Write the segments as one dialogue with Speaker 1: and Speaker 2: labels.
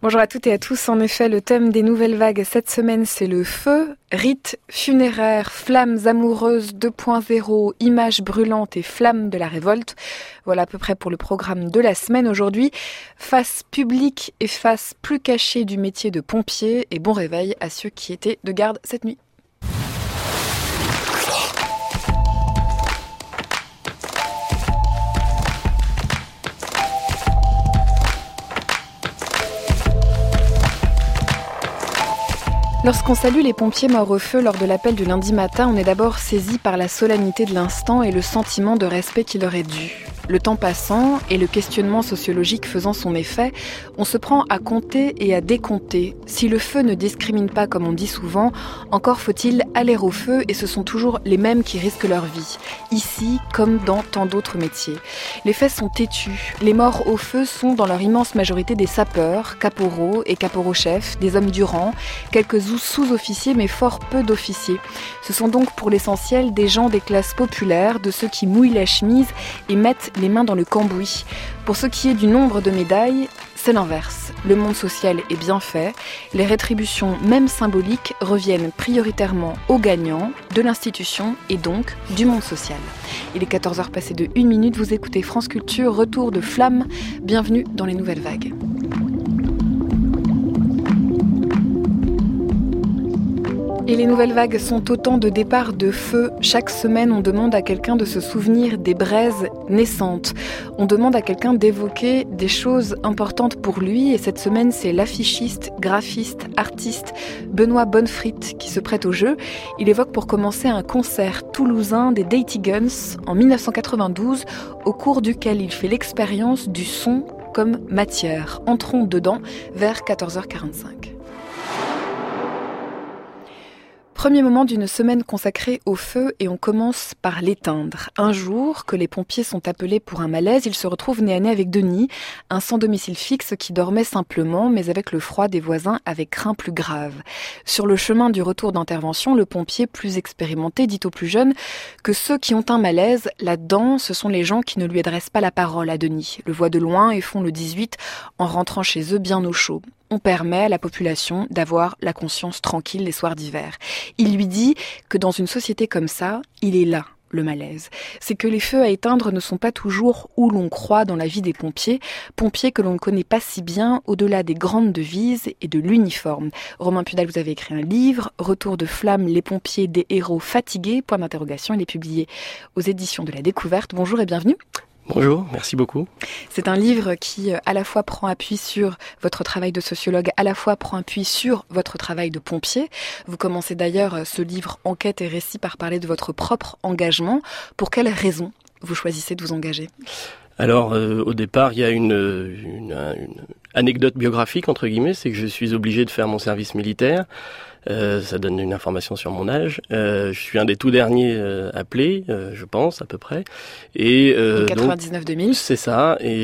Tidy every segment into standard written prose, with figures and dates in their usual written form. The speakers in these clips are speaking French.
Speaker 1: Bonjour à toutes et à tous. En effet, le thème des nouvelles vagues cette semaine, c'est le feu. Rites funéraires, flammes amoureuses 2.0, images brûlantes et flammes de la révolte. Voilà à peu près pour le programme de la semaine aujourd'hui. Face publique et face plus cachée du métier de pompier. Et bon réveil à ceux qui étaient de garde cette nuit. Lorsqu'on salue les pompiers morts au feu lors de l'appel du lundi matin, on est d'abord saisi par la solennité de l'instant et le sentiment de respect qui leur est dû. Le temps passant et le questionnement sociologique faisant son effet, on se prend à compter et à décompter. Si le feu ne discrimine pas comme on dit souvent, encore faut-il aller au feu et ce sont toujours les mêmes qui risquent leur vie. Ici, comme dans tant d'autres métiers. Les faits sont têtus. Les morts au feu sont dans leur immense majorité des sapeurs, caporaux et caporaux-chefs, des hommes du rang, quelques sous-officiers mais fort peu d'officiers. Ce sont donc pour l'essentiel des gens des classes populaires, de ceux qui mouillent la chemise et mettent les mains dans le cambouis. Pour ce qui est du nombre de médailles, c'est l'inverse. Le monde social est bien fait. Les rétributions, même symboliques, reviennent prioritairement aux gagnants de l'institution et donc du monde social. Il est 14h passé de 1 minute. Vous écoutez France Culture, retour de flamme. Bienvenue dans les nouvelles vagues. Et les nouvelles vagues sont autant de départs de feu. Chaque semaine, on demande à quelqu'un de se souvenir des braises naissantes. On demande à quelqu'un d'évoquer des choses importantes pour lui. Et cette semaine, c'est l'affichiste, graphiste, artiste Benoît Bonnefrit qui se prête au jeu. Il évoque pour commencer un concert toulousain des Dirty Guns en 1992, au cours duquel il fait l'expérience du son comme matière. Entrons dedans vers 14h45. Premier moment d'une semaine consacrée au feu et on commence par l'éteindre. Un jour que les pompiers sont appelés pour un malaise, ils se retrouvent nez à nez avec Denis, un sans domicile fixe qui dormait simplement, mais avec le froid des voisins avait craint plus grave. Sur le chemin du retour d'intervention, le pompier plus expérimenté dit aux plus jeunes que ceux qui ont un malaise, là-dedans, ce sont les gens qui ne lui adressent pas la parole à Denis, le voient de loin et font le 18 en rentrant chez eux bien au chaud. On permet à la population d'avoir la conscience tranquille les soirs d'hiver. Il lui dit que dans une société comme ça, il est là, le malaise. C'est que les feux à éteindre ne sont pas toujours où l'on croit dans la vie des pompiers que l'on ne connaît pas si bien au-delà des grandes devises et de l'uniforme. Romain Pudal, vous avez écrit un livre, Retour de flamme, les pompiers des héros fatigués, point d'interrogation. Il est publié aux éditions de la Découverte. Bonjour et bienvenue.
Speaker 2: Bonjour, merci beaucoup.
Speaker 1: C'est un livre qui à la fois prend appui sur votre travail de sociologue, à la fois prend appui sur votre travail de pompier. Vous commencez d'ailleurs ce livre Enquête et récit par parler de votre propre engagement. Pour quelles raisons vous choisissez de vous engager ?
Speaker 2: Alors, au départ, il y a une anecdote biographique, entre guillemets, c'est que je suis obligé de faire mon service militaire. Ça donne une information sur mon âge. Je suis un des tout derniers appelés, je pense, à peu près. Et
Speaker 1: 99-2000.
Speaker 2: C'est ça, et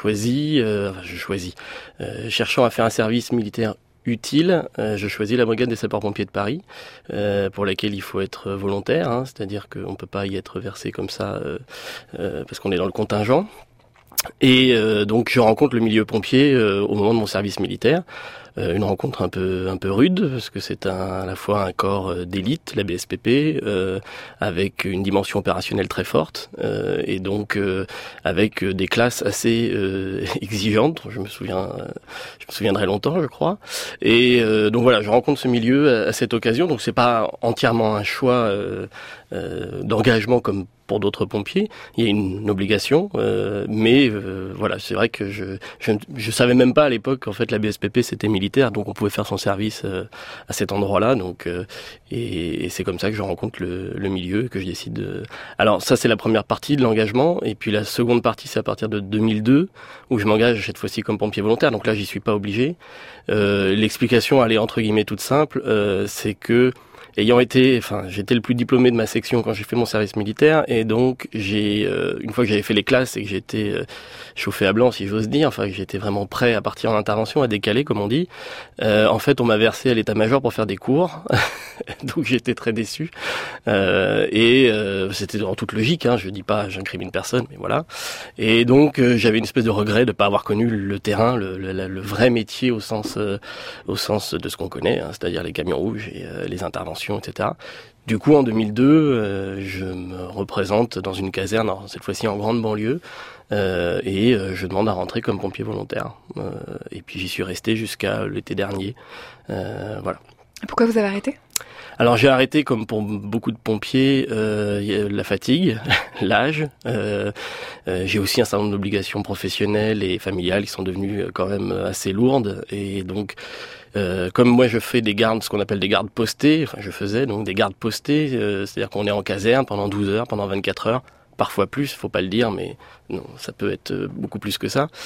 Speaker 2: cherchant à faire un service militaire utile, je choisis la brigade des sapeurs-pompiers de Paris, pour laquelle il faut être volontaire, c'est-à-dire qu'on ne peut pas y être versé comme ça, parce qu'on est dans le contingent. Et donc je rencontre le milieu pompier au moment de mon service militaire. Une rencontre un peu rude parce que c'est à la fois un corps d'élite, la BSPP, avec une dimension opérationnelle très forte et donc avec des classes assez exigeantes. Je me souviendrai longtemps, je crois. Et donc voilà, je rencontre ce milieu à cette occasion. Donc c'est pas entièrement un choix d'engagement comme pour d'autres pompiers, il y a une obligation, mais voilà, c'est vrai que je savais même pas à l'époque qu'en fait la BSPP c'était militaire, donc on pouvait faire son service à cet endroit-là, donc et c'est comme ça que je rencontre le milieu, que je décide de... Alors ça c'est la première partie de l'engagement, et puis la seconde partie c'est à partir de 2002 où je m'engage cette fois-ci comme pompier volontaire, donc là j'y suis pas obligé. L'explication elle est entre guillemets toute simple, c'est que j'étais le plus diplômé de ma section quand j'ai fait mon service militaire, et donc une fois que j'avais fait les classes et que j'étais chauffé à blanc, si j'ose dire, enfin que j'étais vraiment prêt à partir en intervention, à décaler, comme on dit, en fait, on m'a versé à l'état-major pour faire des cours, donc j'étais très déçu, c'était en toute logique, hein, je dis pas, j'incrimine personne, mais voilà, et donc j'avais une espèce de regret de pas avoir connu le terrain, le vrai métier au sens de ce qu'on connaît, hein, c'est-à-dire les camions rouges et les interventions, etc. Du coup, en 2002, je me représente dans une caserne, cette fois-ci en grande banlieue, je demande à rentrer comme pompier volontaire. Et puis j'y suis resté jusqu'à l'été dernier. Voilà.
Speaker 1: Pourquoi vous avez arrêté ?
Speaker 2: Alors j'ai arrêté, comme pour beaucoup de pompiers, la fatigue, l'âge. J'ai aussi un certain nombre d'obligations professionnelles et familiales qui sont devenues quand même assez lourdes. Et donc, comme moi je fais des gardes, ce qu'on appelle des gardes postés, enfin je faisais donc des gardes postés, c'est-à-dire qu'on est en caserne pendant 12 heures, pendant 24 heures, parfois plus, faut pas le dire, mais non, ça peut être beaucoup plus que ça.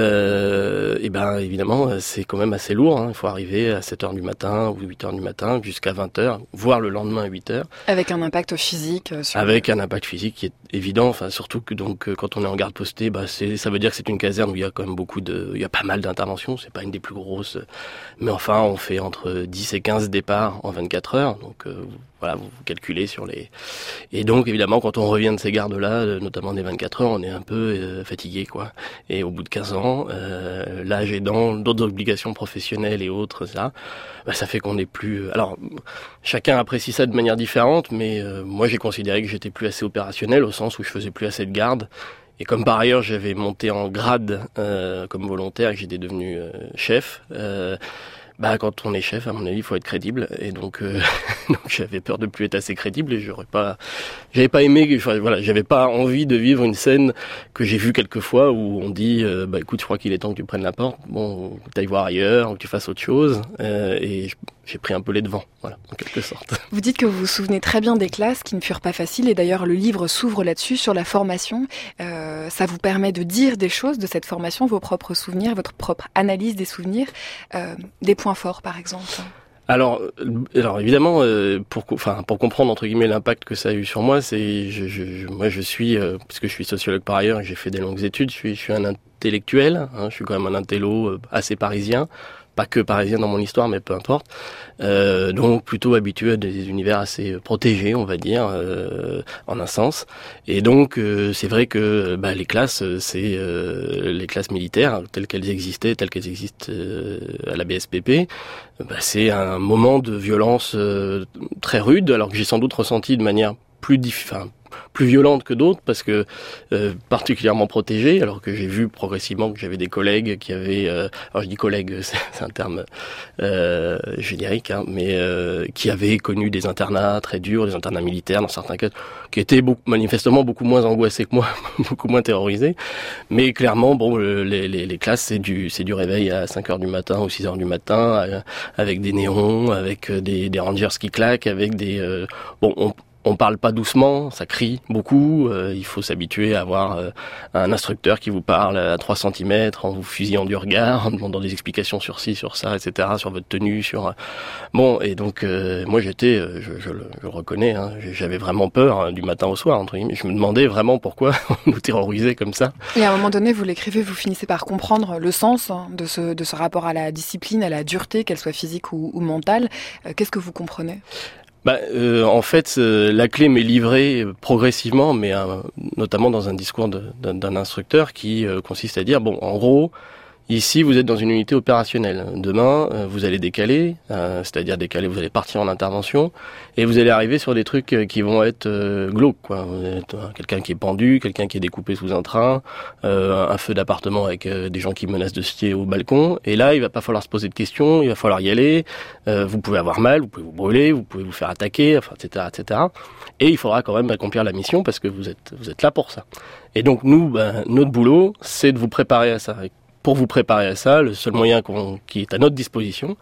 Speaker 2: Et ben évidemment, c'est quand même assez lourd, hein. Il faut arriver à 7h du matin ou 8h du matin jusqu'à 20h, voire le lendemain à 8h.
Speaker 1: Avec un impact physique
Speaker 2: Avec un impact physique qui est évident, enfin surtout que donc quand on est en garde postée, ça veut dire que c'est une caserne où il y a quand même il y a pas mal d'interventions, c'est pas une des plus grosses, mais enfin on fait entre 10 et 15 départs en 24 heures, donc voilà, vous calculez sur les... Et donc évidemment quand on revient de ces gardes-là, notamment des 24 heures, on est un peu fatigué, quoi. Et au bout de 15 ans, l'âge aidant, d'autres obligations professionnelles et autres, ça fait qu'on n'est plus... Alors, chacun apprécie ça de manière différente, mais moi j'ai considéré que j'étais plus assez opérationnel, au sens où je faisais plus assez de garde. Et comme par ailleurs j'avais monté en grade comme volontaire et que j'étais devenu chef... quand on est chef, à mon avis, il faut être crédible, et donc j'avais peur de plus être assez crédible, et j'avais pas aimé, j'avais pas envie de vivre une scène que j'ai vue quelques fois où on dit, écoute, je crois qu'il est temps que tu prennes la porte, bon, que t'ailles voir ailleurs, ou que tu fasses autre chose, et j'ai pris un peu les devants, voilà, en quelque sorte.
Speaker 1: Vous dites que vous vous souvenez très bien des classes qui ne furent pas faciles, et d'ailleurs le livre s'ouvre là-dessus, sur la formation. Ça vous permet de dire des choses de cette formation, vos propres souvenirs, votre propre analyse des souvenirs, des points forts par exemple.
Speaker 2: Alors évidemment, pour comprendre entre guillemets l'impact que ça a eu sur moi, moi je suis, puisque je suis sociologue par ailleurs, et j'ai fait des longues études, je suis un intellectuel, hein, je suis quand même un intello assez parisien. Pas que parisien dans mon histoire, mais peu importe. Donc plutôt habitué à des univers assez protégés, on va dire, en un sens. Et donc c'est vrai que les classes, c'est les classes militaires telles qu'elles existent à la BSPP. C'est un moment de violence très rude, alors que j'ai sans doute ressenti de manière plus violente que d'autres, parce que particulièrement protégée, alors que j'ai vu progressivement que j'avais des collègues qui avaient, alors je dis collègues, c'est un terme générique, hein, mais qui avaient connu des internats très durs, des internats militaires dans certains cas, qui étaient manifestement beaucoup moins angoissés que moi, beaucoup moins terrorisés, mais clairement, les classes, c'est du réveil à 5h du matin ou 6h du matin, avec des néons, avec des rangers qui claquent, avec des... On parle pas doucement, ça crie beaucoup, il faut s'habituer à avoir un instructeur qui vous parle à 3 cm en vous fusillant du regard, en demandant des explications sur ci, sur ça, etc., sur votre tenue, sur... et donc moi j'étais, je le reconnais, hein, j'avais vraiment peur, hein, du matin au soir, entre guillemets. Je me demandais vraiment pourquoi on nous terrorisait comme ça.
Speaker 1: Et à un moment donné, vous l'écrivez, vous finissez par comprendre le sens de ce rapport à la discipline, à la dureté, qu'elle soit physique ou mentale. Qu'est-ce que vous comprenez ?
Speaker 2: En fait, la clé m'est livrée progressivement, mais notamment dans un discours d'un instructeur qui consiste à dire, en gros, ici vous êtes dans une unité opérationnelle. Demain, vous allez décaler, c'est-à-dire décaler, vous allez partir en intervention, et vous allez arriver sur des trucs qui vont être glauques, quoi. Vous êtes quelqu'un qui est pendu, quelqu'un qui est découpé sous un train, un feu d'appartement avec des gens qui menacent de se tuer au balcon, et là, il va pas falloir se poser de questions, il va falloir y aller, vous pouvez avoir mal, vous pouvez vous brûler, vous pouvez vous faire attaquer, enfin, etc., etc. Et il faudra quand même accomplir la mission parce que vous êtes là pour ça. Et donc nous, notre boulot, c'est de vous préparer à ça. Pour vous préparer à ça, le seul moyen qui est à notre disposition,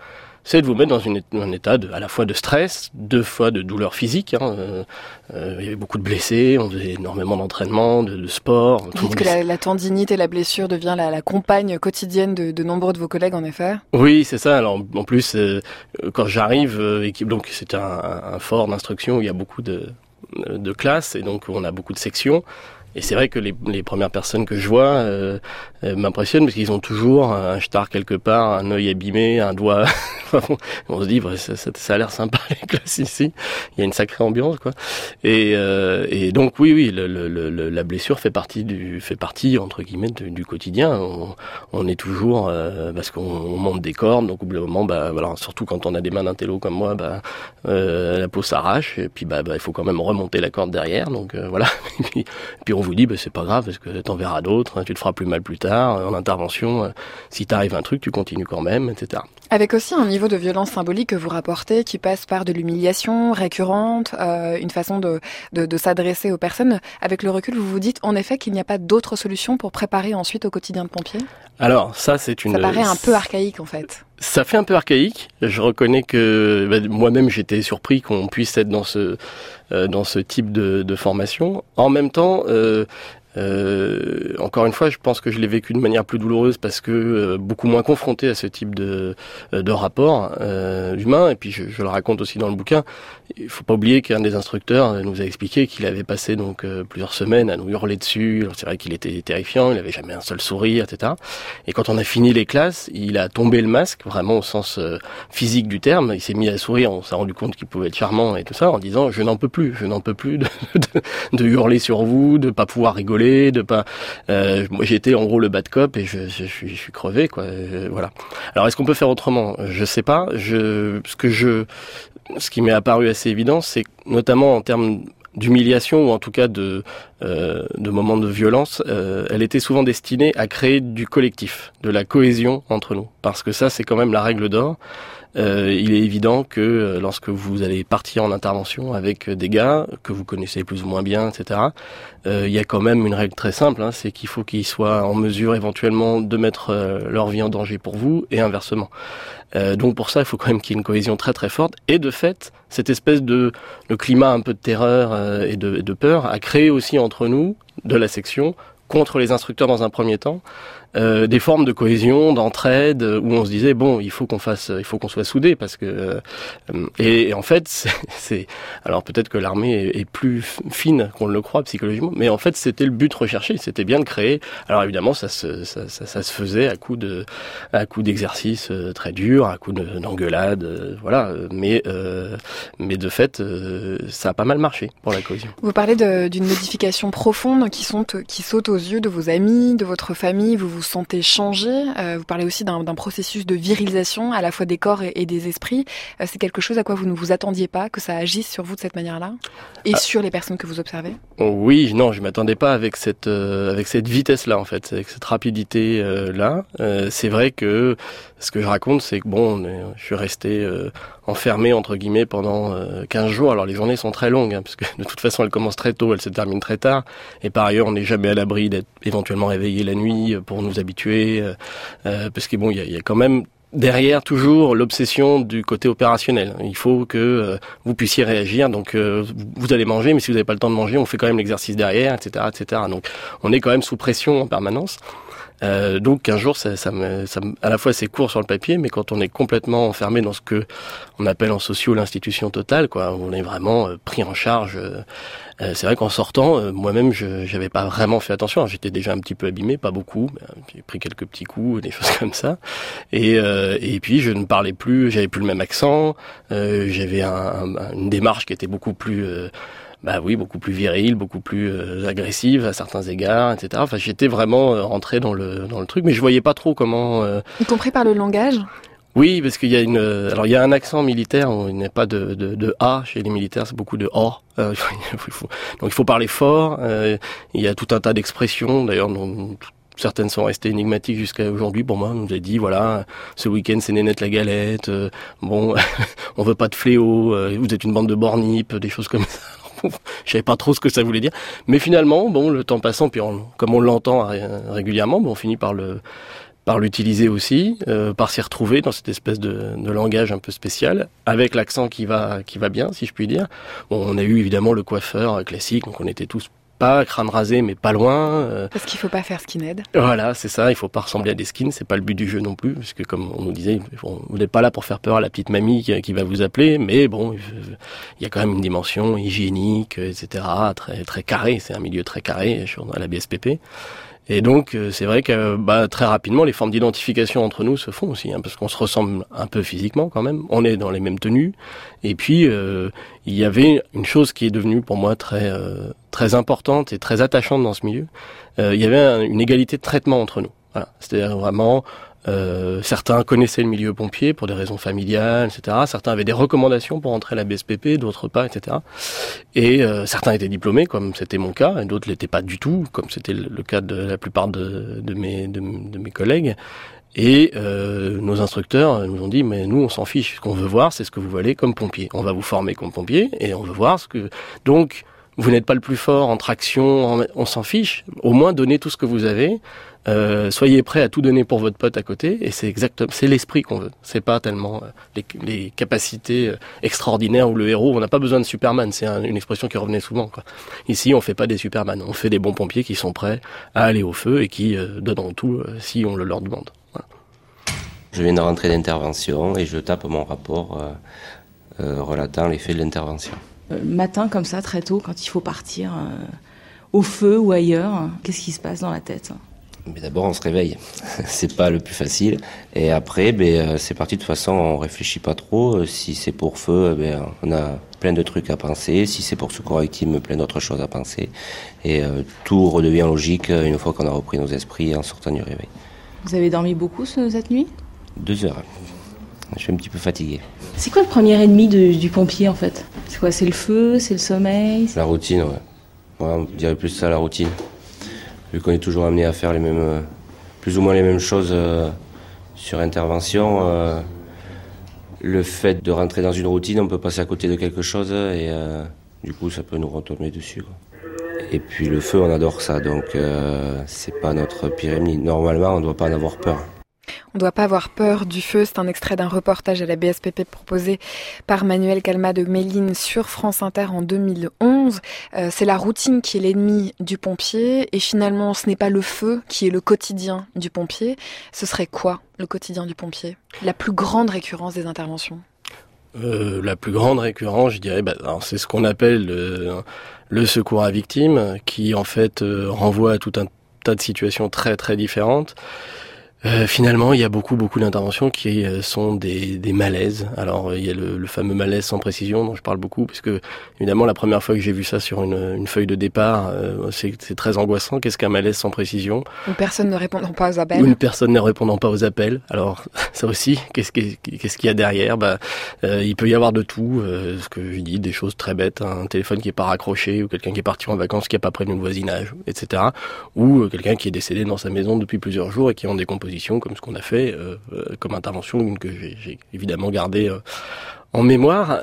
Speaker 2: c'est de vous mettre dans un état à la fois de stress, deux fois de douleur physique. Il y avait beaucoup de blessés, on faisait énormément d'entraînement, de sport.
Speaker 1: Vous dites que la tendinite et la blessure devient la compagne quotidienne de nombreux de vos collègues, en effet.
Speaker 2: Oui, c'est ça. Alors en plus, quand j'arrive, donc c'est un fort d'instruction où il y a beaucoup de classes et donc on a beaucoup de sections. Et c'est vrai que les premières personnes que je vois m'impressionnent parce qu'ils ont toujours un star quelque part, un œil abîmé, un doigt. On se dit, ça a l'air sympa les classes ici. Il y a une sacrée ambiance, quoi. Et donc oui, la blessure fait partie entre guillemets du quotidien. On est toujours parce qu'on monte des cordes, donc au bout d'un moment, voilà, surtout quand on a des mains d'intello comme moi, la peau s'arrache et puis il faut quand même remonter la corde derrière. Donc voilà. Et puis on vous dit c'est pas grave parce que t'en verras d'autres, tu te feras plus mal plus tard en intervention, si t'arrive un truc tu continues quand même, etc.
Speaker 1: Avec aussi un niveau de violence symbolique que vous rapportez qui passe par de l'humiliation récurrente, une façon de s'adresser aux personnes. Avec le recul, vous vous dites en effet qu'il n'y a pas d'autre solution pour préparer ensuite au quotidien de pompier?
Speaker 2: Alors ça paraît
Speaker 1: un peu archaïque en fait.
Speaker 2: Ça fait un peu archaïque. Je reconnais que moi-même j'étais surpris qu'on puisse être dans ce type de formation. En même temps, encore une fois, je pense que je l'ai vécu de manière plus douloureuse parce que beaucoup moins confronté à ce type de rapport humain. Et puis je le raconte aussi dans le bouquin. Il faut pas oublier qu'un des instructeurs nous a expliqué qu'il avait passé donc plusieurs semaines à nous hurler dessus. Alors, c'est vrai qu'il était terrifiant, il avait jamais un seul sourire, etc. Et quand on a fini les classes, il a tombé le masque, vraiment au sens physique du terme. Il s'est mis à sourire, on s'est rendu compte qu'il pouvait être charmant et tout ça, en disant je n'en peux plus de hurler sur vous, de pas pouvoir rigoler, de pas. Moi j'étais en gros le bad cop et je suis crevé, quoi. Voilà. Alors est-ce qu'on peut faire autrement? Je sais pas. Ce qui m'est apparu assez évident, c'est que, notamment en termes d'humiliation ou en tout cas de moments de violence, elle était souvent destinée à créer du collectif, de la cohésion entre nous. Parce que ça, c'est quand même la règle d'or. Il est évident que lorsque vous allez partir en intervention avec des gars que vous connaissez plus ou moins bien, etc., il y a quand même une règle très simple, c'est qu'il faut qu'ils soient en mesure éventuellement de mettre leur vie en danger pour vous et inversement. Donc pour ça, il faut quand même qu'il y ait une cohésion très très forte. Et de fait, cette espèce de climat un peu de terreur et de peur a créé aussi entre nous, de la section, contre les instructeurs dans un premier temps, des formes de cohésion, d'entraide, où on se disait il faut qu'on soit soudés parce que et en fait c'est alors peut-être que l'armée est plus fine qu'on le croit psychologiquement, mais en fait c'était le but recherché, c'était bien de créer. Alors évidemment ça se faisait à coup d'exercices très durs, à coup d'engueulades, voilà, mais de fait ça a pas mal marché pour la cohésion.
Speaker 1: Vous parlez d'une modification profonde qui saute aux yeux de vos amis, de votre famille. Vous sentez changer. Vous parlez aussi d'un processus de virilisation à la fois des corps et des esprits. C'est quelque chose à quoi vous ne vous attendiez pas, que ça agisse sur vous de cette manière-là et sur les personnes que vous observez? Oui,
Speaker 2: non, je m'attendais pas avec cette vitesse-là en fait, avec cette rapidité là. C'est vrai que ce que je raconte, c'est que je suis resté enfermé entre guillemets pendant 15 jours. Alors les journées sont très longues, parce que de toute façon elles commencent très tôt, elles se terminent très tard. Et par ailleurs, on n'est jamais à l'abri d'être éventuellement réveillé la nuit pour nous habituer, parce que il y a quand même derrière toujours l'obsession du côté opérationnel. Il faut que vous puissiez réagir. Donc vous allez manger, mais si vous n'avez pas le temps de manger, on fait quand même l'exercice derrière, etc., etc. Donc on est quand même sous pression en permanence. Donc 15 jours, ça à la fois c'est court sur le papier, mais quand on est complètement enfermé dans ce que on appelle en socio l'institution totale, quoi, on est vraiment pris en charge. C'est vrai qu'en sortant, moi-même, j'avais pas vraiment fait attention. Alors, j'étais déjà un petit peu abîmé, pas beaucoup, mais j'ai pris quelques petits coups, des choses comme ça. Et puis je ne parlais plus, j'avais plus le même accent. J'avais une démarche qui était beaucoup plus beaucoup plus virile, beaucoup plus agressive à certains égards, etc. Enfin, j'étais vraiment rentré dans le truc, mais je voyais pas trop comment.
Speaker 1: Y compris par le langage?
Speaker 2: Oui, parce qu'il y a il y a un accent militaire, il n'y a pas de A chez les militaires, c'est beaucoup de O. Donc il faut parler fort. Il y a tout un tas d'expressions, d'ailleurs, dont certaines sont restées énigmatiques jusqu'à aujourd'hui. Pour moi, on nous a dit, voilà, ce week-end c'est Nénette la galette. On veut pas de fléau. Vous êtes une bande de bornipes, des choses comme ça. Je savais pas trop ce que ça voulait dire, mais finalement, le temps passant, puis comme on l'entend régulièrement, on finit par par l'utiliser aussi, par s'y retrouver dans cette espèce de langage un peu spécial, avec l'accent qui va bien, si je puis dire. Bon, on a eu évidemment le coiffeur classique, donc on était tous pas crâne rasé, mais pas loin.
Speaker 1: Parce qu'il faut pas faire skinhead.
Speaker 2: Voilà, c'est ça, il faut pas ressembler à des skins, c'est pas le but du jeu non plus, parce que comme on nous disait, vous n'êtes pas là pour faire peur à la petite mamie qui va vous appeler, mais bon, il y a quand même une dimension hygiénique, etc., très, très carré, c'est un milieu très carré à la BSPP. Et donc, c'est vrai que très rapidement, les formes d'identification entre nous se font aussi, parce qu'on se ressemble un peu physiquement quand même. On est dans les mêmes tenues. Et puis, il y avait une chose qui est devenue pour moi très importante et très attachante dans ce milieu. Il y avait une égalité de traitement entre nous. Voilà. C'est-à-dire vraiment, certains connaissaient le milieu pompier pour des raisons familiales, etc. Certains avaient des recommandations pour entrer à la BSPP, d'autres pas, etc. Et certains étaient diplômés, comme c'était mon cas, et d'autres l'étaient pas du tout, comme c'était le cas de la plupart de mes collègues. Et nos instructeurs nous ont dit, mais nous on s'en fiche, ce qu'on veut voir c'est ce que vous valez comme pompier. On va vous former comme pompier et on veut voir ce que... Donc, vous n'êtes pas le plus fort en traction, on s'en fiche. Au moins, donnez tout ce que vous avez. Soyez prêts à tout donner pour votre pote à côté. Et c'est l'esprit qu'on veut. C'est pas tellement les capacités extraordinaires ou le héros. On n'a pas besoin de Superman. C'est une expression qui revenait souvent, quoi. Ici, on fait pas des Superman. On fait des bons pompiers qui sont prêts à aller au feu et qui donneront tout si on le leur demande. Voilà.
Speaker 3: Je viens de rentrer d'intervention et je tape mon rapport relatant les faits de l'intervention.
Speaker 4: Le matin, comme ça, très tôt, quand il faut partir au feu ou ailleurs, qu'est-ce qui se passe dans la tête ?
Speaker 3: Mais d'abord, on se réveille. C'est pas le plus facile. Et après, c'est parti. De toute façon, on réfléchit pas trop. Si c'est pour feu, on a plein de trucs à penser. Si c'est pour secours victime, plein d'autres choses à penser. Et tout redevient logique une fois qu'on a repris nos esprits en sortant du réveil.
Speaker 4: Vous avez dormi beaucoup cette nuit ?
Speaker 3: 2 heures. Je suis un petit peu fatigué.
Speaker 4: C'est quoi le premier ennemi du pompier, en fait ? C'est quoi ? C'est le feu ? C'est le sommeil ?
Speaker 3: La routine, ouais. On dirait plus ça, la routine. Vu qu'on est toujours amené à faire plus ou moins les mêmes choses sur intervention, le fait de rentrer dans une routine, on peut passer à côté de quelque chose et du coup, ça peut nous retomber dessus, quoi. Et puis le feu, on adore ça, donc c'est pas notre pire ennemi. Normalement, on ne doit pas en avoir peur.
Speaker 1: On ne doit pas avoir peur du feu. C'est un extrait d'un reportage à la BSPP proposé par Manuel Calma de Méline sur France Inter en 2011. C'est la routine qui est l'ennemi du pompier et finalement ce n'est pas le feu qui est le quotidien du pompier. Ce serait quoi le quotidien du pompier ? La plus grande récurrence des interventions ?
Speaker 2: La plus grande récurrence, je dirais, c'est ce qu'on appelle le secours à victime, qui en fait renvoie à tout un tas de situations très très différentes. Finalement, il y a beaucoup d'interventions qui sont des malaises. Alors, il y a le fameux malaise sans précision dont je parle beaucoup, parce que évidemment, la première fois que j'ai vu ça sur une feuille de départ, c'est très angoissant. Qu'est-ce qu'un malaise sans précision ?
Speaker 1: Une personne ne répondant pas aux appels.
Speaker 2: Ou une personne ne répondant pas aux appels. Alors, ça aussi, qu'est-ce qu'il y a derrière ? Il peut y avoir de tout. Ce que je dis, des choses très bêtes, un téléphone qui est pas raccroché, ou quelqu'un qui est parti en vacances qui a pas prévenu le voisinage, etc. Ou quelqu'un qui est décédé dans sa maison depuis plusieurs jours et qui est en décomposition, comme ce qu'on a fait comme intervention que j'ai évidemment gardé en mémoire.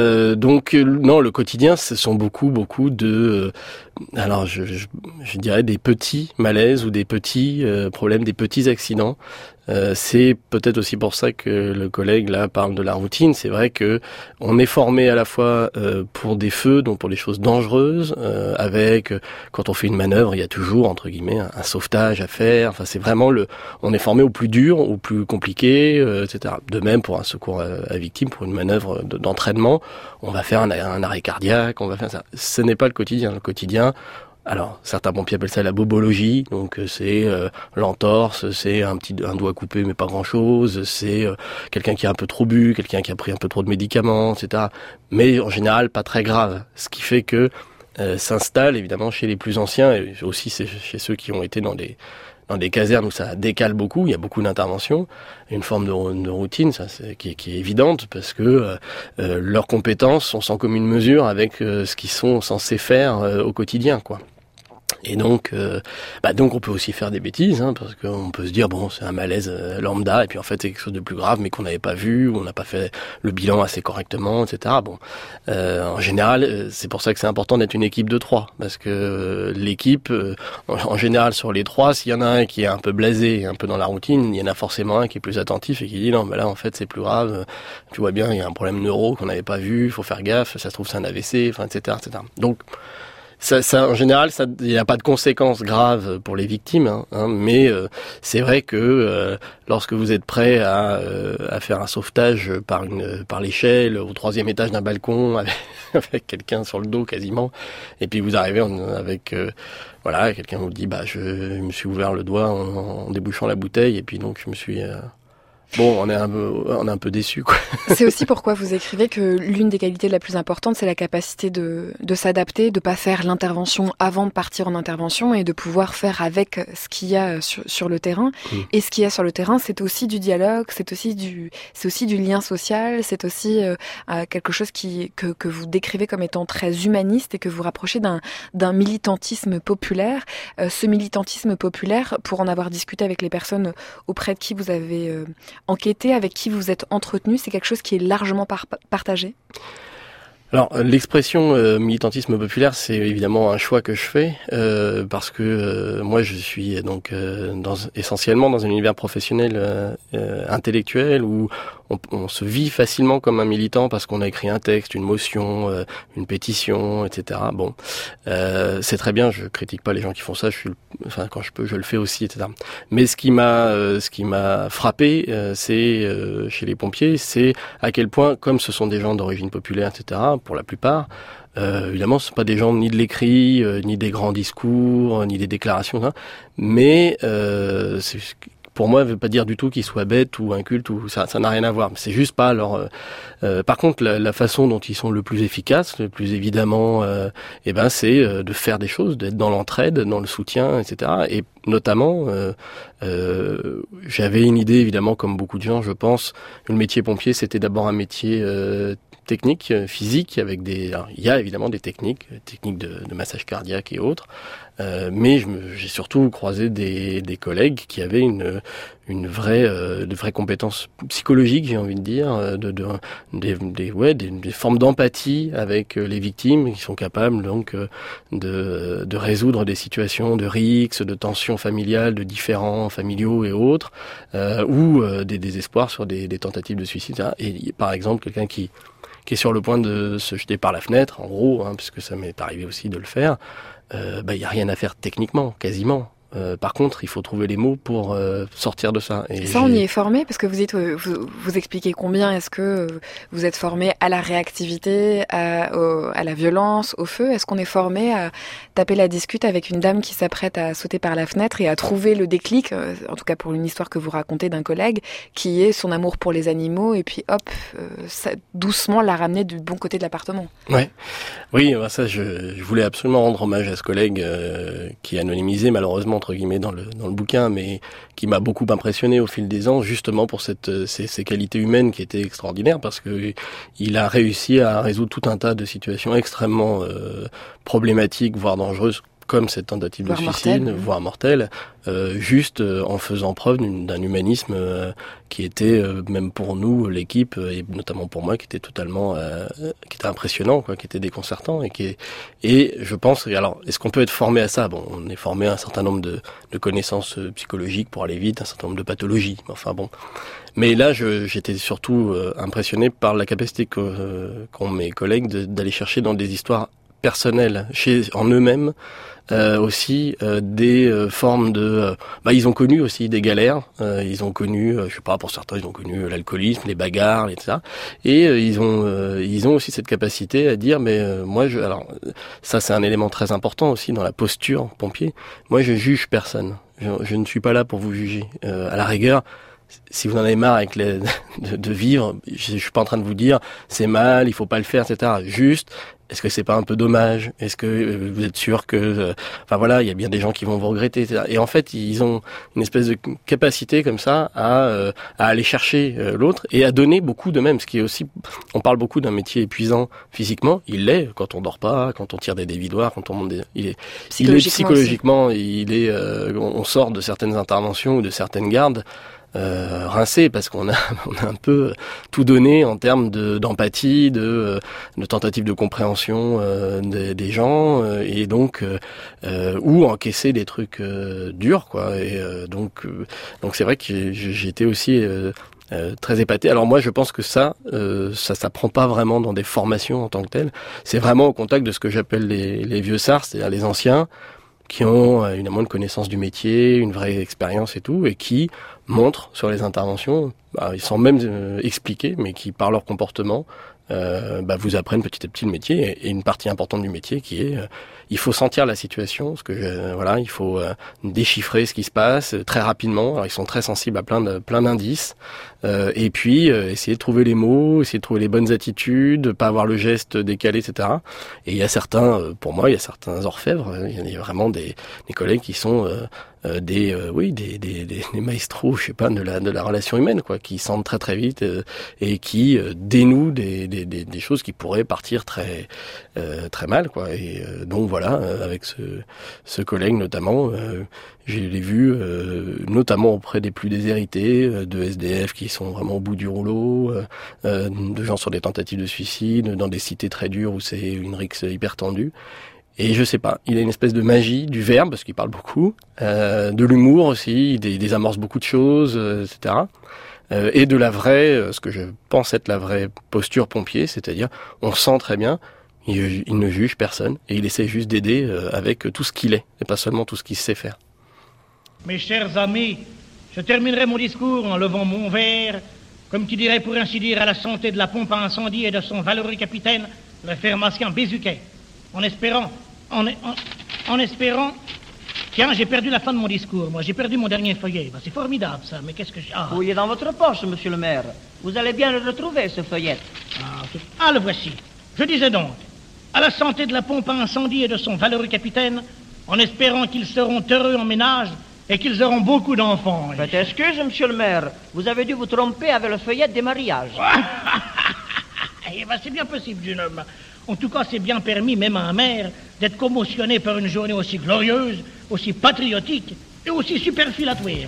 Speaker 2: Non, le quotidien, ce sont beaucoup de alors je dirais des petits malaises ou des petits problèmes, des petits accidents. C'est peut-être aussi pour ça que le collègue là parle de la routine. C'est vrai que on est formé à la fois pour des feux, donc pour des choses dangereuses, avec quand on fait une manœuvre, il y a toujours entre guillemets un sauvetage à faire. Enfin, c'est vraiment on est formé au plus dur, au plus compliqué, etc. De même pour un secours à victime, pour une manœuvre d'entraînement, on va faire un arrêt cardiaque, on va faire ça. Ce n'est pas le quotidien. Le quotidien, alors certains pompiers appellent ça la bobologie, donc c'est l'entorse, c'est un doigt coupé mais pas grand chose, c'est quelqu'un qui a un peu trop bu, quelqu'un qui a pris un peu trop de médicaments, etc. Mais en général pas très grave, ce qui fait que s'installe évidemment chez les plus anciens et aussi chez ceux qui ont été dans des casernes où ça décale beaucoup, il y a beaucoup d'interventions, une forme de routine, ça qui est évidente parce que leurs compétences sont sans commune mesure avec ce qu'ils sont censés faire au quotidien, quoi. Et donc on peut aussi faire des bêtises, hein, parce qu'on peut se dire bon, c'est un malaise lambda, et puis en fait c'est quelque chose de plus grave, mais qu'on n'avait pas vu, ou on n'a pas fait le bilan assez correctement, etc. Bon, en général, c'est pour ça que c'est important d'être une équipe de 3, parce que l'équipe, en général sur les 3, s'il y en a un qui est un peu blasé, un peu dans la routine, il y en a forcément un qui est plus attentif et qui dit non, mais là en fait c'est plus grave, tu vois bien, il y a un problème neuro qu'on n'avait pas vu, il faut faire gaffe, ça se trouve c'est un AVC, enfin etc. Donc ça, en général, il n'y a pas de conséquences graves pour les victimes, mais c'est vrai que lorsque vous êtes prêt à faire un sauvetage par l'échelle au 3e étage d'un balcon avec quelqu'un sur le dos quasiment, et puis vous arrivez avec quelqu'un vous dit je me suis ouvert le doigt en débouchant la bouteille, et puis donc je me suis on est un peu déçus, quoi.
Speaker 1: C'est aussi pourquoi vous écrivez que l'une des qualités la plus importante, c'est la capacité de s'adapter, de pas faire l'intervention avant de partir en intervention, et de pouvoir faire avec ce qu'il y a sur le terrain. Et ce qu'il y a sur le terrain, c'est aussi du dialogue, c'est aussi du lien social, c'est aussi quelque chose que vous décrivez comme étant très humaniste et que vous rapprochez d'un militantisme populaire. Ce militantisme populaire, pour en avoir discuté avec les personnes auprès de qui vous avez enquêté, avec qui vous êtes entretenu, c'est quelque chose qui est largement partagé?
Speaker 2: Alors, l'expression militantisme populaire, c'est évidemment un choix que je fais, parce que moi je suis donc essentiellement dans un univers professionnel intellectuel où on se vit facilement comme un militant parce qu'on a écrit un texte, une motion, une pétition, etc. Bon, c'est très bien, je critique pas les gens qui font ça, quand je peux, je le fais aussi, etc. Mais ce qui m'a frappé, c'est chez les pompiers, c'est à quel point, comme ce sont des gens d'origine populaire, etc., pour la plupart, évidemment, ce sont pas des gens ni de l'écrit, ni des grands discours, ni des déclarations, mais pour moi, ça veut pas dire du tout qu'ils soient bêtes ou incultes, ou ça n'a rien à voir. C'est juste pas leur. Par contre, la façon dont ils sont le plus efficaces, le plus évidemment, c'est de faire des choses, d'être dans l'entraide, dans le soutien, etc. Et notamment, j'avais une idée, évidemment, comme beaucoup de gens, je pense, le métier pompier, c'était d'abord un métier technique, physique, avec il y a évidemment des techniques de massage cardiaque et autres, mais j'ai surtout croisé des collègues qui avaient de vraies compétences psychologiques, j'ai envie de dire, des formes d'empathie avec les victimes, qui sont capables donc de résoudre des situations de rixes, de tensions familiales, de différends familiaux et autres, ou des désespoirs sur des tentatives de suicide, etc. Et par exemple, quelqu'un qui est sur le point de se jeter par la fenêtre, en gros, puisque ça m'est arrivé aussi de le faire, y a rien à faire techniquement, quasiment. Par contre, il faut trouver les mots pour sortir de ça. Et
Speaker 1: ça, on y est formé, parce que vous expliquez combien est-ce que vous êtes formé à la réactivité, à la violence, au feu. Est-ce qu'on est formé à taper la discute avec une dame qui s'apprête à sauter par la fenêtre et à trouver le déclic, en tout cas pour une histoire que vous racontez d'un collègue, qui est son amour pour les animaux, et puis hop, doucement la ramener du bon côté de l'appartement.
Speaker 2: Ouais. Oui, ça, je voulais absolument rendre hommage à ce collègue qui est anonymisé, malheureusement, entre guillemets, dans le bouquin, mais qui m'a beaucoup impressionné au fil des ans, justement pour ces qualités humaines qui étaient extraordinaires, parce que il a réussi à résoudre tout un tas de situations extrêmement problématiques, voire dangereuses, comme cette tentative de suicide, voire mortelle, juste en faisant preuve d'un humanisme qui était, même pour nous, l'équipe, et notamment pour moi, qui était totalement, qui était impressionnant, quoi, qui était déconcertant, et je pense, alors, est-ce qu'on peut être formé à ça? Bon, on est formé à un certain nombre de connaissances psychologiques pour aller vite, un certain nombre de pathologies, enfin bon. Mais là, j'étais surtout impressionné par la capacité qu'ont mes collègues d'aller chercher dans des histoires personnelles, en eux-mêmes, aussi des formes de ils ont connu aussi des galères, ils ont connu, je sais pas, pour certains ils ont connu l'alcoolisme, les bagarres, etc. Et ils ont aussi cette capacité à dire moi alors ça c'est un élément très important aussi dans la posture pompier. Moi je juge personne. Je ne suis pas là pour vous juger. À la rigueur, si vous en avez marre avec de vivre, je suis pas en train de vous dire c'est mal, il faut pas le faire, etc. Juste, est-ce que c'est pas un peu dommage? Est-ce que vous êtes sûr que, enfin voilà, il y a bien des gens qui vont vous regretter, etc. Et en fait, ils ont une espèce de capacité comme ça à aller chercher l'autre et à donner beaucoup d'eux-mêmes. Ce qui est aussi, on parle beaucoup d'un métier épuisant physiquement, il l'est quand on dort pas, quand on tire des dévidoirs, quand on monte il est psychologiquement, on sort de certaines interventions ou de certaines gardes. Rincé parce qu'on a un peu tout donné en termes d'empathie, de tentative de compréhension des gens et donc ou encaisser des trucs durs quoi. Et donc c'est vrai que j'ai été aussi très épaté. Alors moi je pense que ça s'apprend pas vraiment dans des formations en tant que telles. C'est vraiment au contact de ce que j'appelle les vieux SAR, c'est-à-dire les anciens qui ont évidemment une connaissance du métier, une vraie expérience et tout, et qui montrent sur les interventions, sans même expliquer, mais qui par leur comportement vous apprennent petit à petit le métier, et une partie importante du métier qui est il faut sentir la situation, parce que il faut déchiffrer ce qui se passe très rapidement. Alors ils sont très sensibles à plein d'indices, et puis essayer de trouver les mots, essayer de trouver les bonnes attitudes, pas avoir le geste décalé, etc. Et il y a certains, pour moi, il y a certains orfèvres, il y a vraiment des collègues qui sont des maestros, je sais pas, de la relation humaine, quoi, qui sentent très très vite et qui dénouent des choses qui pourraient partir très très mal, quoi. Et donc voilà, avec ce collègue notamment, je l'ai vu notamment auprès des plus déshérités, de SDF qui sont vraiment au bout du rouleau, de gens sur des tentatives de suicide, dans des cités très dures où c'est une rixe hyper tendue. Et je sais pas, il a une espèce de magie du verbe, parce qu'il parle beaucoup, de l'humour aussi, il désamorce beaucoup de choses, etc. Et de la vraie, ce que je pense être la vraie posture pompier, c'est-à-dire on sent très bien, il ne juge personne, et il essaie juste d'aider avec tout ce qu'il est, et pas seulement tout ce qu'il sait faire.
Speaker 5: Mes chers amis, je terminerai mon discours en levant mon verre, comme qui dirait pour ainsi dire à la santé de la pompe à incendie et de son valeureux capitaine, le pharmacien Bézuquet, en espérant... Tiens, j'ai perdu la fin de mon discours. Moi, j'ai perdu mon dernier feuillet. C'est formidable, ça. Mais qu'est-ce que j'ai...
Speaker 6: Il est dans votre poche, monsieur le maire. Vous allez bien le retrouver, ce feuillet.
Speaker 5: Le voici. Je disais donc, à la santé de la pompe à incendie et de son valeureux capitaine, en espérant qu'ils seront heureux en ménage et qu'ils auront beaucoup d'enfants.
Speaker 6: Faites excuse, monsieur le maire. Vous avez dû vous tromper avec le feuillet des mariages.
Speaker 5: C'est bien possible, jeune homme. En tout cas, c'est bien permis, même à un maire, d'être commotionné par une journée aussi glorieuse, aussi patriotique et aussi superfilatoire.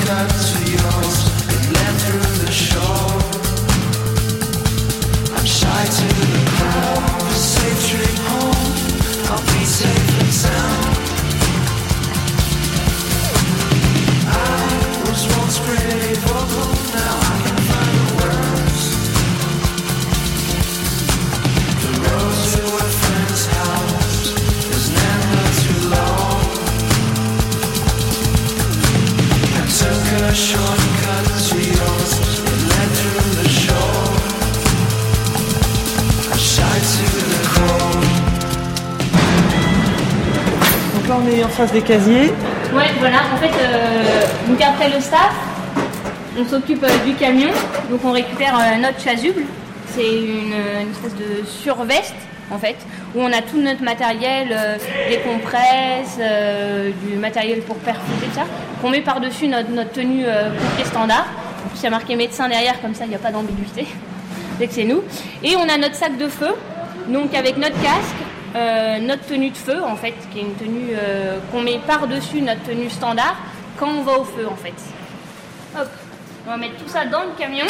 Speaker 7: Donc là, on est en face des casiers.
Speaker 8: Ouais, voilà. En fait, donc après le staff, on s'occupe du camion. Donc on récupère notre chasuble. C'est une espèce de surveste, en fait, où on a tout notre matériel, des compresses, du matériel pour perfuser, tout ça, qu'on met par-dessus notre tenue pompier standard. En plus, il y a marqué médecin derrière, comme ça, il n'y a pas d'ambiguïté. C'est que c'est nous. Et on a notre sac de feu, donc avec notre casque, notre tenue de feu, en fait, qui est une tenue qu'on met par-dessus notre tenue standard quand on va au feu, en fait. Hop, on va mettre tout ça dans le camion.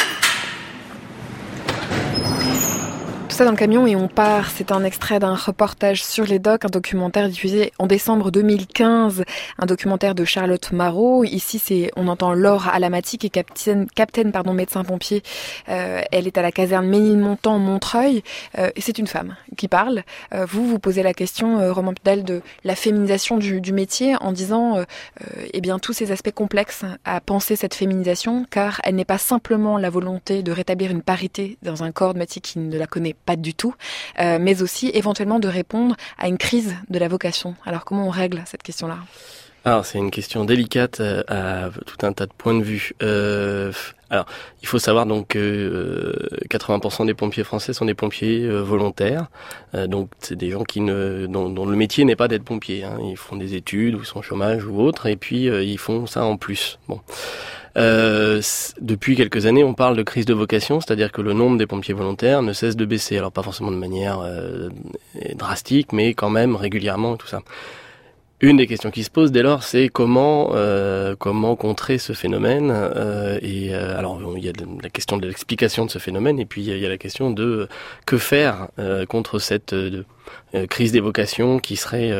Speaker 1: Ça dans le camion et on part. C'est un extrait d'un reportage sur les docks, un documentaire diffusé en décembre 2015, un documentaire de Charlotte Marot. Ici, on entend Laure Alamati, qui est capitaine, médecin pompier. Elle est à la caserne Ménilmontant, Montreuil, et c'est une femme qui parle. Vous posez la question, Romain Pudal, de la féminisation du métier en disant, eh bien, tous ces aspects complexes à penser cette féminisation, car elle n'est pas simplement la volonté de rétablir une parité dans un corps de métier qui ne la connaît pas du tout, mais aussi éventuellement de répondre à une crise de la vocation. Alors comment on règle cette question-là ?
Speaker 2: Alors c'est une question délicate à tout un tas de points de vue. Alors il faut savoir donc que 80% des pompiers français sont des pompiers volontaires. Donc c'est des gens dont le métier n'est pas d'être pompier. Hein. Ils font des études ou ils sont au chômage ou autre, et puis ils font ça en plus. Bon. Depuis quelques années, on parle de crise de vocation, c'est-à-dire que le nombre des pompiers volontaires ne cesse de baisser. Alors pas forcément de manière drastique, mais quand même régulièrement et tout ça. Une des questions qui se pose dès lors, c'est comment contrer ce phénomène. Alors il y a la question de l'explication de ce phénomène, et puis il y a la question de que faire contre cette crise des vocations qui serait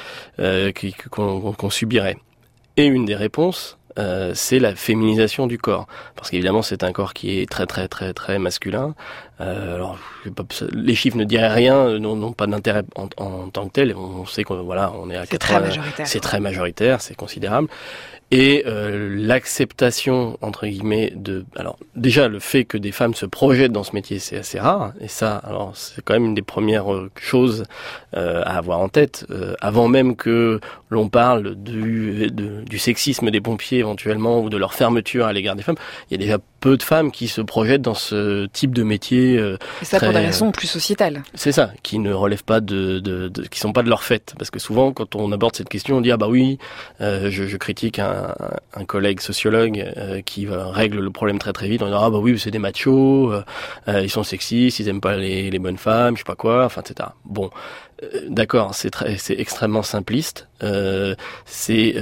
Speaker 2: qu'on subirait. Et une des réponses, c'est la féminisation du corps, parce qu'évidemment c'est un corps qui est très très très très masculin. Alors les chiffres ne diraient rien, n'ont pas d'intérêt en tant que tel. On sait qu'on on est à 80, c'est très majoritaire, c'est considérable. Et l'acceptation entre guillemets alors déjà le fait que des femmes se projettent dans ce métier, c'est assez rare, et ça alors c'est quand même une des premières choses à avoir en tête avant même que l'on parle du sexisme des pompiers éventuellement, ou de leur fermeture à l'égard des femmes. Il y a déjà peu de femmes qui se projettent dans ce type de métier.
Speaker 1: Et ça pour des raisons plus sociétales.
Speaker 2: C'est ça, qui ne relèvent pas qui sont pas de leur fait. Parce que souvent, quand on aborde cette question, on dit bah oui, je critique un collègue sociologue qui règle le problème très très vite. On dit bah oui, c'est des machos, ils sont sexistes, ils aiment pas les bonnes femmes, je sais pas quoi, enfin etc. Bon. D'accord, c'est extrêmement simpliste. C'est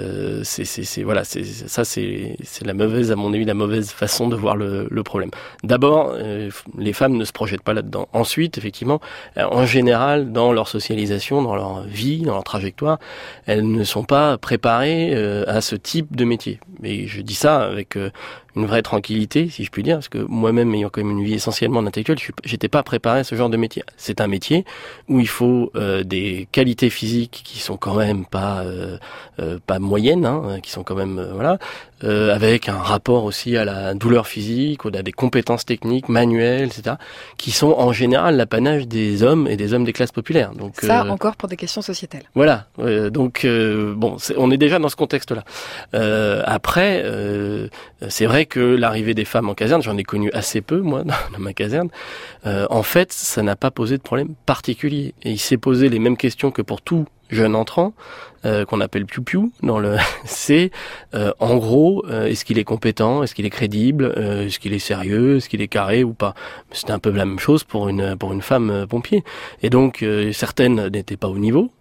Speaker 2: la mauvaise, à mon avis, la mauvaise façon de voir le problème. D'abord, les femmes ne se projettent pas là-dedans. Ensuite, effectivement, en général, dans leur socialisation, dans leur vie, dans leur trajectoire, elles ne sont pas préparées à ce type de métier. Mais je dis ça avec une vraie tranquillité, si je puis dire, parce que moi-même, ayant quand même une vie essentiellement intellectuelle, j'étais pas préparé à ce genre de métier. C'est un métier où il faut des qualités physiques qui sont quand même pas moyennes, hein, qui sont quand même avec un rapport aussi à la douleur physique, à des compétences techniques, manuelles, etc., qui sont en général l'apanage des hommes et des hommes des classes populaires. Donc
Speaker 1: ça encore pour des questions sociétales.
Speaker 2: Voilà. Donc on est déjà dans ce contexte-là. Après, c'est vrai que l'arrivée des femmes en caserne, j'en ai connu assez peu, moi, dans ma caserne, en fait, ça n'a pas posé de problème particulier. Et il s'est posé les mêmes questions que pour tout jeune entrant, qu'on appelle piou-piou, c'est en gros, est-ce qu'il est compétent, est-ce qu'il est crédible, est-ce qu'il est sérieux, est-ce qu'il est carré ou pas. C'était un peu la même chose pour une femme pompier. Et donc certaines n'étaient pas au niveau,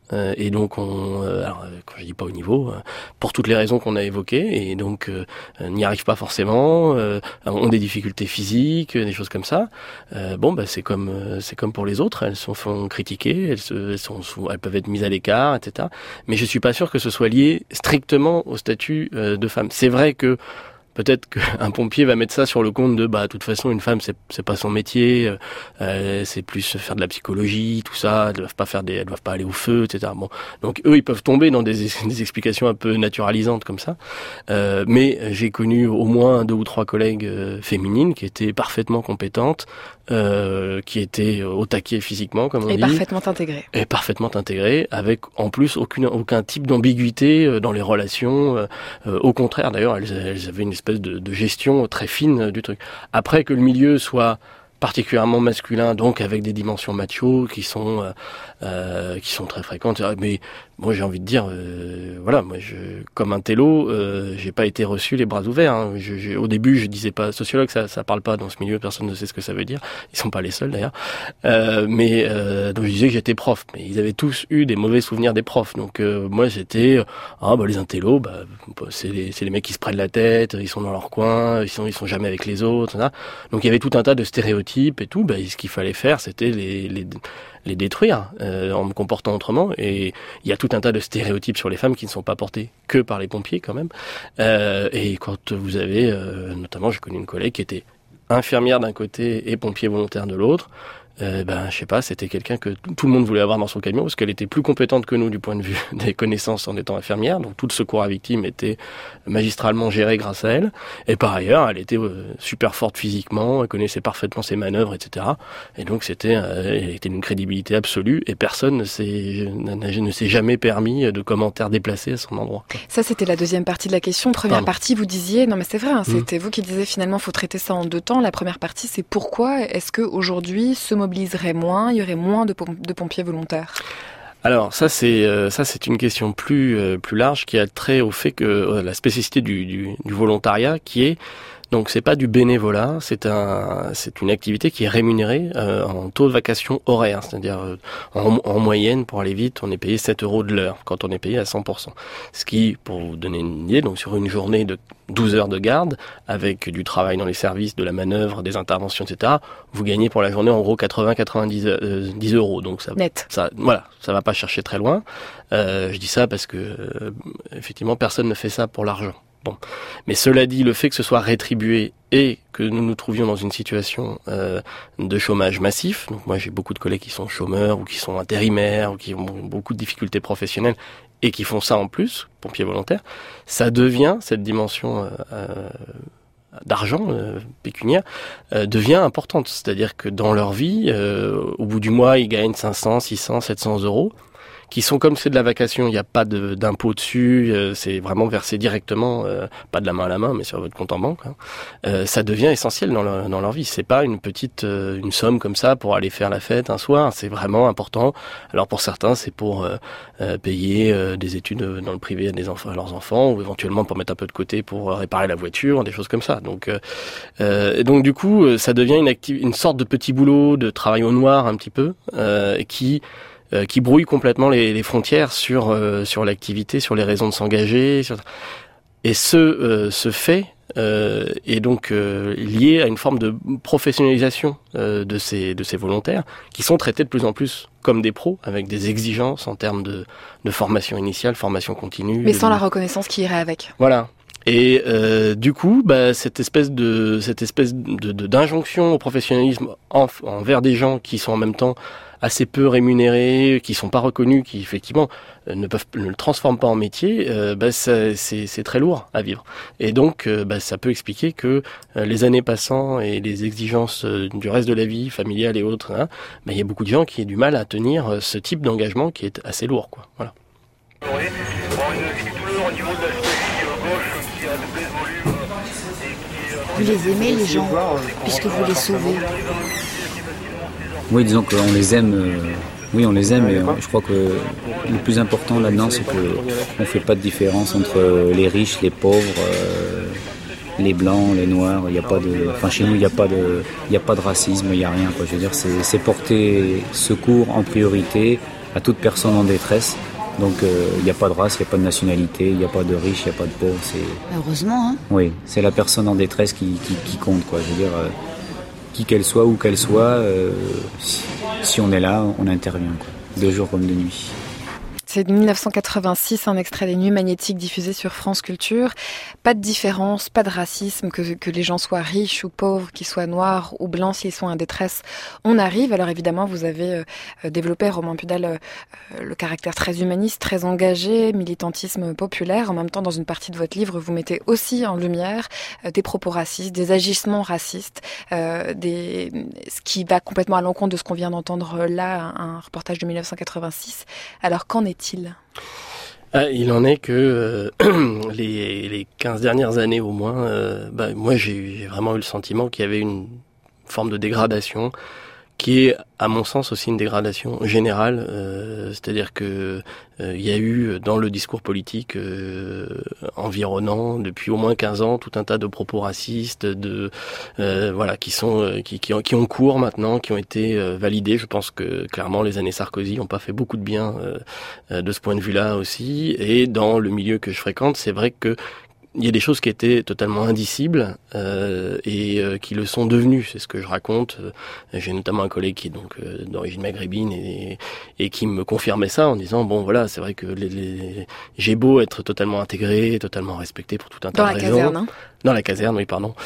Speaker 2: Et donc alors, quand je dis pas haut niveau, pour toutes les raisons qu'on a évoquées, et donc n'y arrivent pas forcément, ont des difficultés physiques, des choses comme ça. C'est comme pour les autres, elles se font critiquer, elles peuvent être mises à l'écart, etc. Mais je suis pas sûr que ce soit lié strictement au statut de femme. C'est vrai que peut-être qu'un pompier va mettre ça sur le compte de de toute façon une femme c'est pas son métier, c'est plus faire de la psychologie, tout ça, elles doivent pas aller au feu, etc. Bon, donc eux ils peuvent tomber dans des explications un peu naturalisantes comme ça. Mais j'ai connu au moins 2 ou 3 collègues féminines qui étaient parfaitement compétentes, qui étaient au taquet physiquement comme on dit. Et parfaitement intégrées, avec en plus aucun type d'ambiguïté dans les relations. Au contraire d'ailleurs, elles avaient une espèce de gestion très fine du truc. Après que le milieu soit particulièrement masculin, donc avec des dimensions macho qui sont très fréquentes. Mais moi j'ai envie de dire, comme un télo, j'ai pas été reçu les bras ouverts. Hein. Au début je disais pas sociologue, ça parle pas dans ce milieu, personne ne sait ce que ça veut dire. Ils sont pas les seuls d'ailleurs. Donc je disais que j'étais prof, mais ils avaient tous eu des mauvais souvenirs des profs. Donc moi j'étais les intellos, c'est les mecs qui se prennent la tête, ils sont dans leur coin, ils sont jamais avec les autres. Etc. Donc il y avait tout un tas de stéréotypes et tout. Ce qu'il fallait faire, c'était les détruire en me comportant autrement. Et il y a tout un tas de stéréotypes sur les femmes qui ne sont pas portés que par les pompiers quand même. Et quand vous avez, notamment j'ai connu une collègue qui était infirmière d'un côté et pompier volontaire de l'autre, je sais pas, c'était quelqu'un que tout le monde voulait avoir dans son camion parce qu'elle était plus compétente que nous du point de vue des connaissances en étant infirmière, donc tout le secours à victimes était magistralement géré grâce à elle, et par ailleurs elle était super forte physiquement, elle connaissait parfaitement ses manœuvres, etc. Et donc elle était d'une crédibilité absolue et personne ne s'est jamais permis de commentaires déplacés à son endroit.
Speaker 1: Ça c'était la deuxième partie de la question. Première partie vous disiez, non mais c'est vrai, c'était vous qui disiez finalement faut traiter ça en 2 temps. La première partie c'est pourquoi est-ce qu'aujourd'hui mobiliserait moins, il y aurait moins de pompiers volontaires?
Speaker 2: Alors ça c'est une question plus large qui a trait au fait que la spécificité du volontariat qui est donc c'est pas du bénévolat, c'est une activité qui est rémunérée en taux de vacation horaire, c'est-à-dire en moyenne pour aller vite, on est payé 7 € de l'heure quand on est payé à 100%. Ce qui, pour vous donner une idée, donc sur une journée de 12 heures de garde avec du travail dans les services, de la manœuvre, des interventions, etc. Vous gagnez pour la journée en gros 10 €. Donc ça va pas chercher très loin. Je dis ça parce que effectivement personne ne fait ça pour l'argent. Bon, mais cela dit, le fait que ce soit rétribué et que nous nous trouvions dans une situation de chômage massif, donc moi j'ai beaucoup de collègues qui sont chômeurs ou qui sont intérimaires ou qui ont beaucoup de difficultés professionnelles et qui font ça en plus, pompiers volontaires, ça devient, cette dimension d'argent pécuniaire, devient importante. C'est-à-dire que dans leur vie, au bout du mois, ils gagnent 500, 600, 700 €. Qui sont comme c'est de la vacation, il n'y a pas d'impôt dessus, c'est vraiment versé directement, pas de la main à la main, mais sur votre compte en banque. Ça devient essentiel dans leur vie. C'est pas une somme comme ça pour aller faire la fête un soir. C'est vraiment important. Alors pour certains, c'est pour payer des études dans le privé à leurs enfants, ou éventuellement pour mettre un peu de côté pour réparer la voiture, des choses comme ça. Donc du coup, ça devient une sorte de petit boulot de travail au noir un petit peu, qui brouille complètement les frontières sur l'activité, sur les raisons de s'engager. Et ce fait est donc lié à une forme de professionnalisation de ces volontaires qui sont traités de plus en plus comme des pros, avec des exigences en termes de formation initiale, formation continue.
Speaker 1: Mais sans la reconnaissance qui irait avec.
Speaker 2: Voilà. Et du coup, cette espèce d'injonction au professionnalisme envers des gens qui sont en même temps assez peu rémunérés, qui sont pas reconnus, qui effectivement ne le transforment pas en métier, c'est très lourd à vivre. Et donc ça peut expliquer que les années passant et les exigences du reste de la vie familiale et autres, il y a beaucoup de gens qui ont du mal à tenir ce type d'engagement qui est assez lourd, quoi. Voilà.
Speaker 7: Oui. Une petite douleur au niveau de la cheville gauche qui a de baisse volume.
Speaker 9: Vous les aimez les gens, puisque vous les sauvez?
Speaker 10: Oui, disons qu'on les aime. Oui, on les aime, mais je crois que le plus important là-dedans, c'est qu'on ne fait pas de différence entre les riches, les pauvres, les blancs, les noirs. Il y a pas de, chez nous, il n'y a pas de racisme, il n'y a rien, quoi. Je veux dire, c'est porter secours en priorité à toute personne en détresse. Donc il n'y a pas de race, il n'y a pas de nationalité, il n'y a pas de riche, il n'y a pas de pauvre.
Speaker 9: Heureusement, hein.
Speaker 10: Oui, c'est la personne en détresse qui compte, quoi. Je veux dire, qui qu'elle soit, où qu'elle soit, si on est là, on intervient, quoi. De jour comme de nuit.
Speaker 1: C'est de 1986, un extrait des Nuits magnétiques diffusé sur France Culture. Pas de différence, pas de racisme, que les gens soient riches ou pauvres, qu'ils soient noirs ou blancs, s'ils sont en détresse, on arrive. Alors évidemment, vous avez développé, Romain Pudal, le caractère très humaniste, très engagé, militantisme populaire. En même temps, dans une partie de votre livre, vous mettez aussi en lumière des propos racistes, des agissements racistes, ce qui va complètement à l'encontre de ce qu'on vient d'entendre là, un reportage de 1986. Alors qu'en est-il ?
Speaker 2: Il en est que les 15 dernières années au moins, moi j'ai vraiment eu le sentiment qu'il y avait une forme de dégradation qui est, à mon sens, aussi une dégradation générale. C'est-à-dire que il y a eu dans le discours politique environnant depuis au moins 15 ans tout un tas de propos racistes, qui ont cours maintenant, qui ont été validés. Je pense que clairement les années Sarkozy n'ont pas fait beaucoup de bien de ce point de vue-là aussi. Et dans le milieu que je fréquente, c'est vrai que il y a des choses qui étaient totalement indicibles et qui le sont devenues. C'est ce que je raconte. J'ai notamment un collègue qui est donc d'origine maghrébine et qui me confirmait ça en disant bon voilà, c'est vrai que j'ai beau être totalement intégré, totalement respecté pour tout un tas de raisons. Dans la caserne, hein. Dans la caserne, oui, pardon.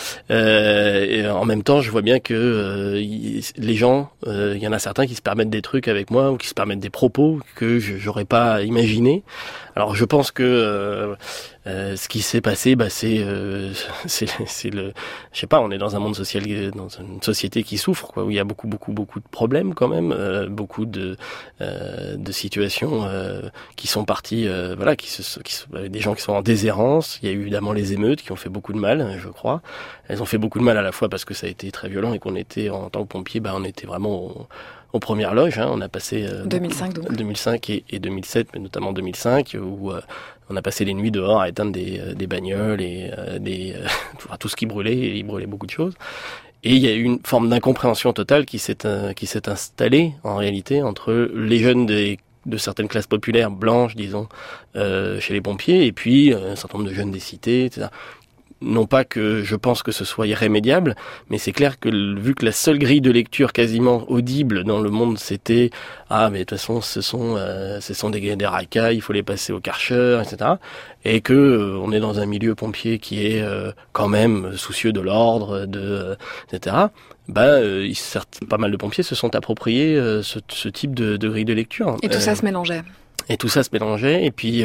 Speaker 2: Et en même temps, je vois bien que les gens, il y en a certains qui se permettent des trucs avec moi ou qui se permettent des propos que j'aurais pas imaginé. Alors, je pense que ce qui s'est passé, c'est le, je sais pas, on est dans un monde social, dans une société qui souffre, quoi, où il y a beaucoup de problèmes quand même, beaucoup de situations qui sont parties, des gens qui sont en déshérence. Il y a eu évidemment les émeutes qui ont fait beaucoup de mal, je crois. Elles ont fait beaucoup de mal à la fois parce que ça a été très violent et qu'on était, en tant que pompiers, on était vraiment aux premières loges. On a passé 2005 et 2007, mais notamment 2005, où on a passé les nuits dehors à éteindre des bagnoles et tout ce qui brûlait, et il brûlait beaucoup de choses. Et il y a eu une forme d'incompréhension totale qui s'est installée en réalité entre les jeunes de certaines classes populaires blanches, disons, chez les pompiers, et puis un certain nombre de jeunes des cités, etc. Non pas que je pense que ce soit irrémédiable, mais c'est clair que vu que la seule grille de lecture quasiment audible dans le monde c'était mais de toute façon ce sont des racailles, il faut les passer au Karcher, etc. Et que on est dans un milieu pompier qui est quand même soucieux de l'ordre, etc. Certes, pas mal de pompiers se sont appropriés ce type de grille de lecture.
Speaker 1: Et tout ça se mélangeait.
Speaker 2: Et tout ça se mélangeait, et puis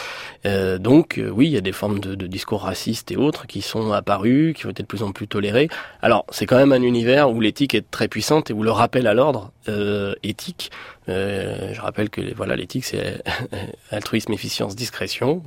Speaker 2: donc oui, il y a des formes de discours racistes et autres qui sont apparus, qui ont été de plus en plus tolérés. Alors c'est quand même un univers où l'éthique est très puissante et où le rappel à l'ordre éthique, je rappelle que l'éthique c'est altruisme, efficience, discrétion,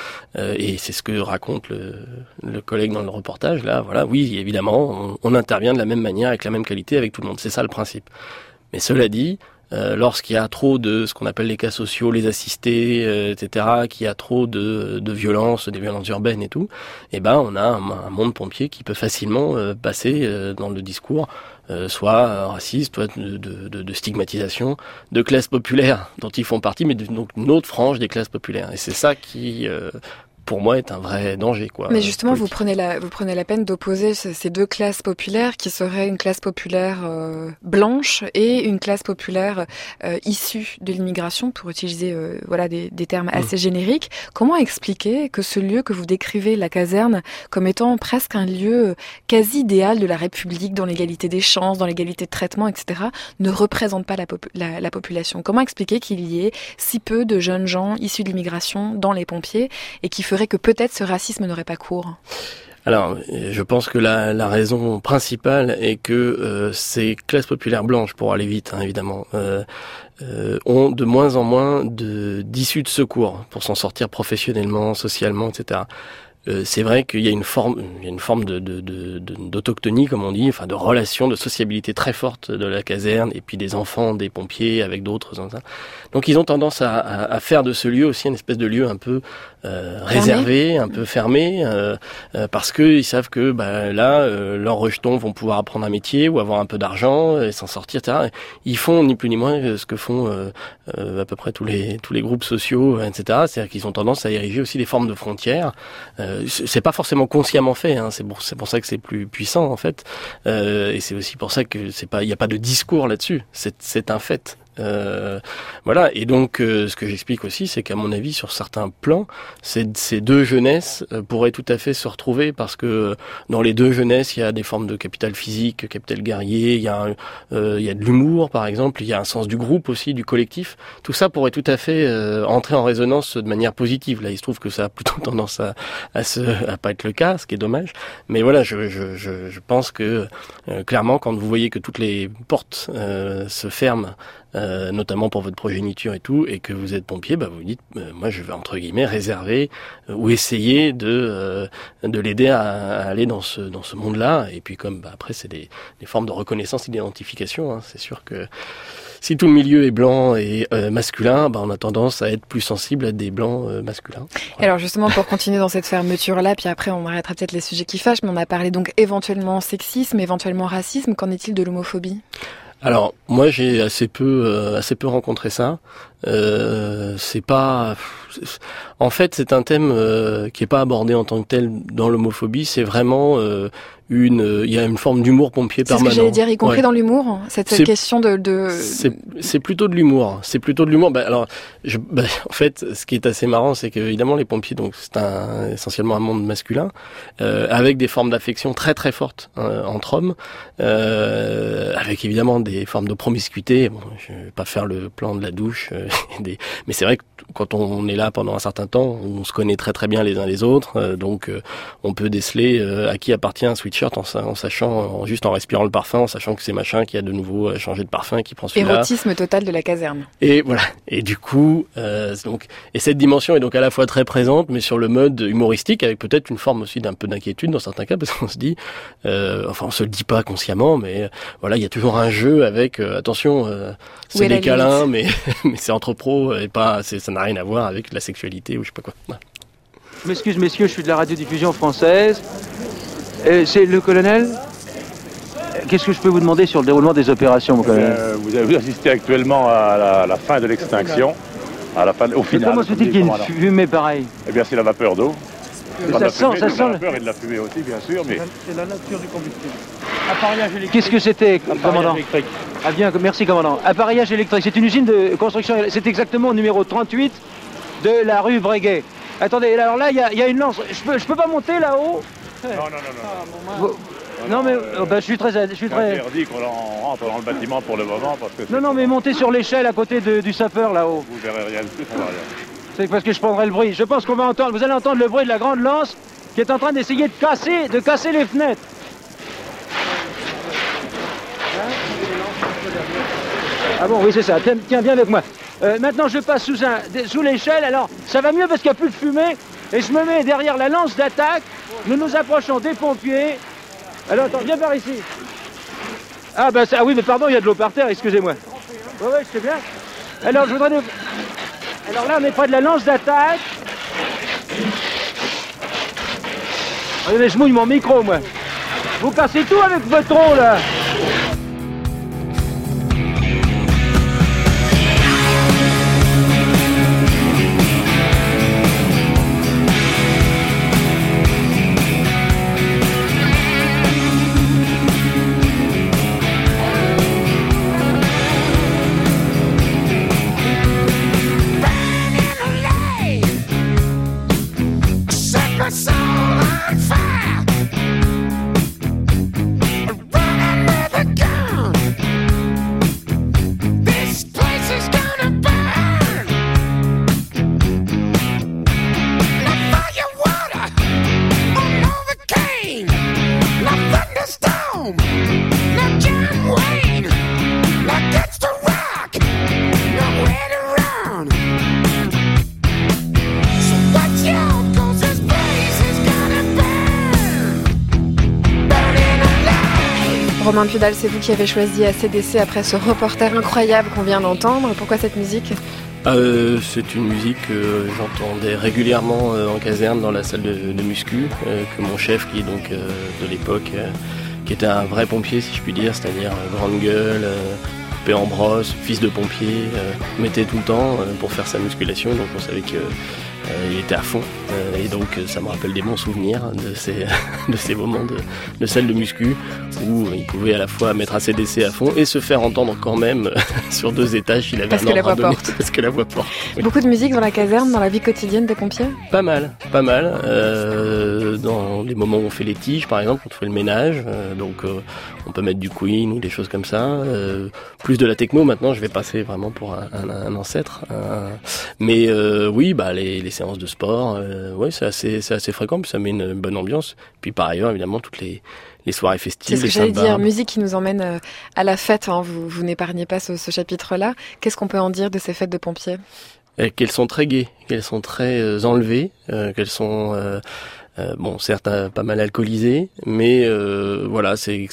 Speaker 2: et c'est ce que raconte le collègue dans le reportage là. Oui, évidemment, on intervient de la même manière, avec la même qualité, avec tout le monde. C'est ça le principe. Mais cela dit, lorsqu'il y a trop de ce qu'on appelle les cas sociaux, les assistés, etc., qu'il y a trop de violences, des violences urbaines et tout, on a un monde pompier qui peut facilement passer dans le discours, soit raciste, soit de stigmatisation de classes populaires dont ils font partie, mais donc une autre frange des classes populaires. Et c'est ça qui pour moi, est un vrai danger, quoi.
Speaker 1: Mais justement, vous prenez la peine d'opposer ces deux classes populaires qui seraient une classe populaire blanche et une classe populaire issue de l'immigration, pour utiliser des termes assez génériques. Comment expliquer que ce lieu que vous décrivez, la caserne, comme étant presque un lieu quasi idéal de la République, dans l'égalité des chances, dans l'égalité de traitement, etc., ne représente pas la population? Comment expliquer qu'il y ait si peu de jeunes gens issus de l'immigration dans les pompiers et qui ferait que peut-être ce racisme n'aurait pas cours?
Speaker 2: Alors, je pense que la raison principale est que ces classes populaires blanches, pour aller vite, évidemment, ont de moins en moins d'issues de secours pour s'en sortir professionnellement, socialement, etc. C'est vrai qu'il y a une forme d'autochtonie, comme on dit, de relation, de sociabilité très forte de la caserne et puis des enfants, des pompiers avec d'autres. Donc ils ont tendance à faire de ce lieu aussi une espèce de lieu un peu réservés, un peu fermés, parce que ils savent que là, leurs rejetons vont pouvoir apprendre un métier ou avoir un peu d'argent et s'en sortir, etc. Ils font ni plus ni moins ce que font à peu près tous les groupes sociaux, etc. C'est-à-dire qu'ils ont tendance à ériger aussi des formes de frontières. C'est pas forcément consciemment fait, hein. C'est pour ça que c'est plus puissant en fait, et c'est aussi pour ça que il y a pas de discours là-dessus. C'est un fait. Voilà. Et donc, ce que j'explique aussi, c'est qu'à mon avis, sur certains plans, ces deux jeunesses pourraient tout à fait se retrouver, parce que dans les deux jeunesses, il y a des formes de capital physique, capital guerrier, il y a de l'humour, par exemple, il y a un sens du groupe aussi, du collectif. Tout ça pourrait tout à fait entrer en résonance de manière positive. Là, il se trouve que ça a plutôt tendance à pas être le cas, ce qui est dommage. Mais voilà, je pense que clairement, quand vous voyez que toutes les portes se ferment, notamment pour votre progéniture et tout, et que vous êtes pompier, vous dites, moi je vais entre guillemets réserver ou essayer de l'aider à aller dans ce monde-là. Et puis comme après c'est des formes de reconnaissance et d'identification, hein. C'est sûr que si tout le milieu est blanc et masculin, on a tendance à être plus sensible à des blancs masculins.
Speaker 1: Voilà. Alors justement, pour continuer dans cette fermeture-là, puis après on arrêtera peut-être les sujets qui fâchent, mais on a parlé donc éventuellement sexisme, éventuellement racisme. Qu'en est-il de l'homophobie ?
Speaker 2: Alors moi j'ai assez peu rencontré ça. C'est pas, en fait c'est un thème qui est pas abordé en tant que tel dans l'homophobie. C'est vraiment il y a une forme d'humour pompier permanent.
Speaker 1: C'est ce que j'allais dire, y compris dans l'humour, cette question de...
Speaker 2: C'est plutôt de l'humour. C'est plutôt de l'humour. En fait, ce qui est assez marrant, c'est que évidemment les pompiers, donc c'est essentiellement un monde masculin, avec des formes d'affection très très fortes entre hommes, avec évidemment des formes de promiscuité. Bon, je vais pas faire le plan de la douche, mais c'est vrai que quand on est là pendant un certain temps, on se connaît très très bien les uns les autres, donc on peut déceler à qui appartient un sweatshirt en sachant, juste en respirant le parfum, en sachant que c'est machin qui a de nouveau changé de parfum, qui prend celui-là.
Speaker 1: Érotisme total de la caserne.
Speaker 2: Et voilà. Et du coup, et cette dimension est donc à la fois très présente, mais sur le mode humoristique, avec peut-être une forme aussi d'un peu d'inquiétude dans certains cas, parce qu'on se dit, on se le dit pas consciemment, mais voilà, il y a toujours un jeu avec attention, c'est des câlins, mais c'est entre pros et pas, ça n'a rien à voir avec la sexualité ou je sais pas quoi. Voilà.
Speaker 11: Je m'excuse messieurs, je suis de la radiodiffusion française. C'est le colonel. Qu'est-ce que je peux vous demander sur le déroulement des opérations, mon colonel ?
Speaker 12: Vous assistez actuellement à la fin de l'extinction, au final.
Speaker 11: Comment se fait-il qu'il y ait une fumée pareille ?
Speaker 12: Eh bien, c'est la vapeur d'eau.
Speaker 11: Ça sent
Speaker 12: la vapeur et de la fumée aussi, bien sûr, mais...
Speaker 11: C'est la nature du combustible. Appareillage électrique. Qu'est-ce que c'était, commandant ? Électrique. Ah bien, merci, commandant. Appareillage électrique, c'est une usine de construction, c'est exactement au numéro 38 de la rue Breguet. Attendez, alors là, il y a une lance. Je peux pas monter là-haut ?
Speaker 12: Non.
Speaker 11: Non mais je suis très...
Speaker 12: interdit qu'on rentre dans le bâtiment pour le moment parce que...
Speaker 11: Non mais montez sur l'échelle à côté du sapeur là-haut.
Speaker 12: Vous verrez rien de plus, on va rien.
Speaker 11: C'est parce que je prendrai le bruit. Je pense qu'on va entendre, vous allez entendre le bruit de la grande lance qui est en train d'essayer de casser les fenêtres. Ah bon, oui c'est ça, tiens bien avec moi. Maintenant je passe sous l'échelle, alors ça va mieux parce qu'il n'y a plus de fumée. Et je me mets derrière la lance d'attaque. Nous nous approchons des pompiers. Alors attends, viens par ici. Ah oui, mais pardon, il y a de l'eau par terre, excusez-moi. Oui, je sais bien. Alors je voudrais... Alors là, on est près de la lance d'attaque. Regardez, je mouille mon micro, moi. Vous cassez tout avec votre eau, là.
Speaker 1: Romain Pudal, c'est vous qui avez choisi ACDC après ce reporter incroyable qu'on vient d'entendre. Pourquoi cette musique ?
Speaker 2: C'est une musique que j'entendais régulièrement en caserne dans la salle de muscu, que mon chef, qui est donc de l'époque, qui était un vrai pompier si je puis dire, c'est-à-dire grande gueule, coupé en brosse, fils de pompier, mettait tout le temps pour faire sa musculation, donc on savait que il était à fond, et donc ça me rappelle des bons souvenirs de ces moments de salle de muscu où il pouvait à la fois mettre ACDC à fond et se faire entendre quand même sur 2 étages s'il avait un ordre à donner, parce que la voix porte. Oui.
Speaker 1: Beaucoup de musique dans la caserne, dans la vie quotidienne des pompiers ?
Speaker 2: Pas mal. Dans les moments où on fait les tiges, par exemple, on fait le ménage, donc on peut mettre du Queen ou des choses comme ça. Plus de la techno maintenant, je vais passer vraiment pour un ancêtre. Mais oui, les séances de sport, ouais, c'est assez fréquent, puis ça met une bonne ambiance. Puis par ailleurs, évidemment, toutes les soirées festives.
Speaker 1: C'est ce que j'allais dire, musique qui nous emmène à la fête. Hein. Vous n'épargnez pas ce chapitre-là. Qu'est-ce qu'on peut en dire de ces fêtes de pompiers ?
Speaker 2: Qu'elles sont très gaies, qu'elles sont très enlevées, qu'elles sont certes pas mal alcoolisées, mais voilà, c'est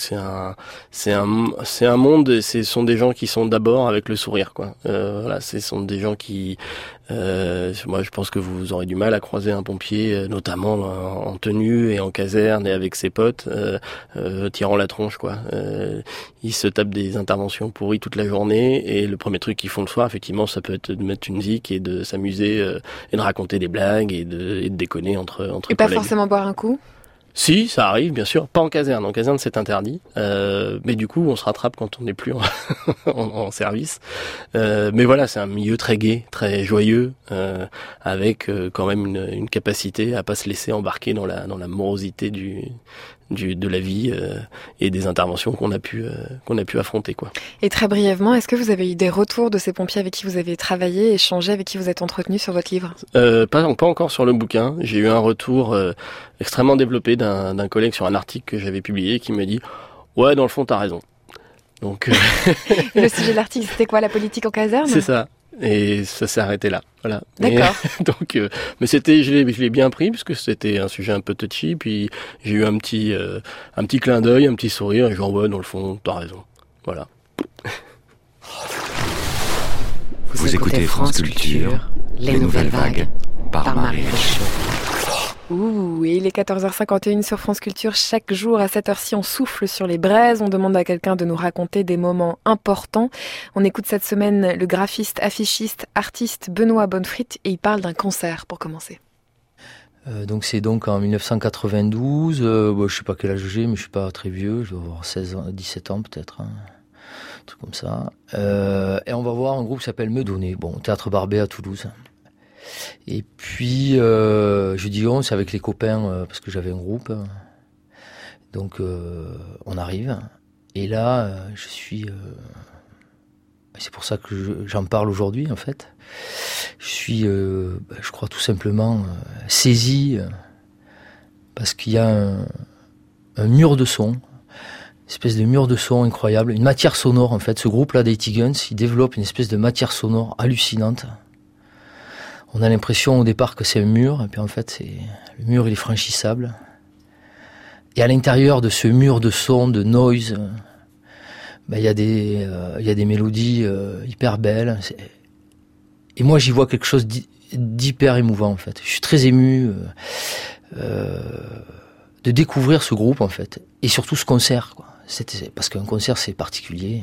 Speaker 2: un monde, et ce sont des gens qui sont d'abord avec le sourire, quoi. Voilà, ce sont des gens qui moi je pense que vous aurez du mal à croiser un pompier, notamment en tenue et en caserne et avec ses potes, tirant la tronche, quoi. Ils se tapent des interventions pourries toute la journée, et le premier truc qu'ils font le soir, effectivement, ça peut être de mettre une musique et de s'amuser et de raconter des blagues et de déconner entre
Speaker 1: et pas forcément boire un coup.
Speaker 2: Si, ça arrive, bien sûr. Pas en caserne. En caserne, c'est interdit. Mais du coup, on se rattrape quand on n'est plus en service. Mais voilà, c'est un milieu très gai, très joyeux, avec quand même une capacité à pas se laisser embarquer dans la morosité de la vie et des interventions qu'on a pu affronter, quoi.
Speaker 1: Et très brièvement, est-ce que vous avez eu des retours de ces pompiers avec qui vous avez travaillé, échangé, avec qui vous êtes entretenu sur votre livre ?
Speaker 2: Pas encore sur le bouquin. J'ai eu un retour extrêmement développé d'un collègue sur un article que j'avais publié qui me dit « Ouais, dans le fond, t'as raison ». Donc
Speaker 1: le sujet de l'article, c'était quoi, la politique en caserne ?
Speaker 2: C'est ça. Et ça s'est arrêté là, voilà.
Speaker 1: D'accord.
Speaker 2: Donc, mais je l'ai bien pris puisque c'était un sujet un peu touchy. Puis j'ai eu un petit clin d'œil, un petit sourire, et genre ouais, dans le fond, t'as raison, voilà.
Speaker 13: Vous écoutez France Culture, les nouvelles vagues, par Marie Richaud.
Speaker 1: Ouh, et il est 14h51 sur France Culture. Chaque jour à cette heure-ci, on souffle sur les braises, on demande à quelqu'un de nous raconter des moments importants. On écoute cette semaine le graphiste, affichiste, artiste Benoît Bonnefrit, et il parle d'un concert pour commencer.
Speaker 14: Donc c'est donc en 1992, je sais pas quel âge j'ai, mais je suis pas très vieux, je dois avoir 17 ans peut-être, hein, un truc comme ça. Et on va voir un groupe qui s'appelle Me Donner, Théâtre Barbet à Toulouse. Et puis je dis c'est avec les copains parce que j'avais un groupe, donc on arrive, et là je suis c'est pour ça que j'en parle aujourd'hui en fait. Je suis je crois tout simplement saisi parce qu'il y a un mur de son, une espèce de mur de son incroyable, une matière sonore en fait. Ce groupe là d'A.T. Guns, il développe une espèce de matière sonore hallucinante. On a l'impression au départ que c'est un mur, et puis en fait, le mur il est franchissable. Et à l'intérieur de ce mur de son, de noise, il y a des mélodies hyper belles. Et moi, j'y vois quelque chose d'hyper émouvant, en fait. Je suis très ému de découvrir ce groupe, en fait. Et surtout ce concert, quoi. Parce qu'un concert, c'est particulier.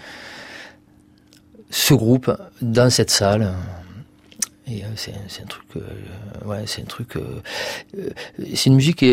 Speaker 14: Ce groupe, dans cette salle... Et c'est un truc, c'est une musique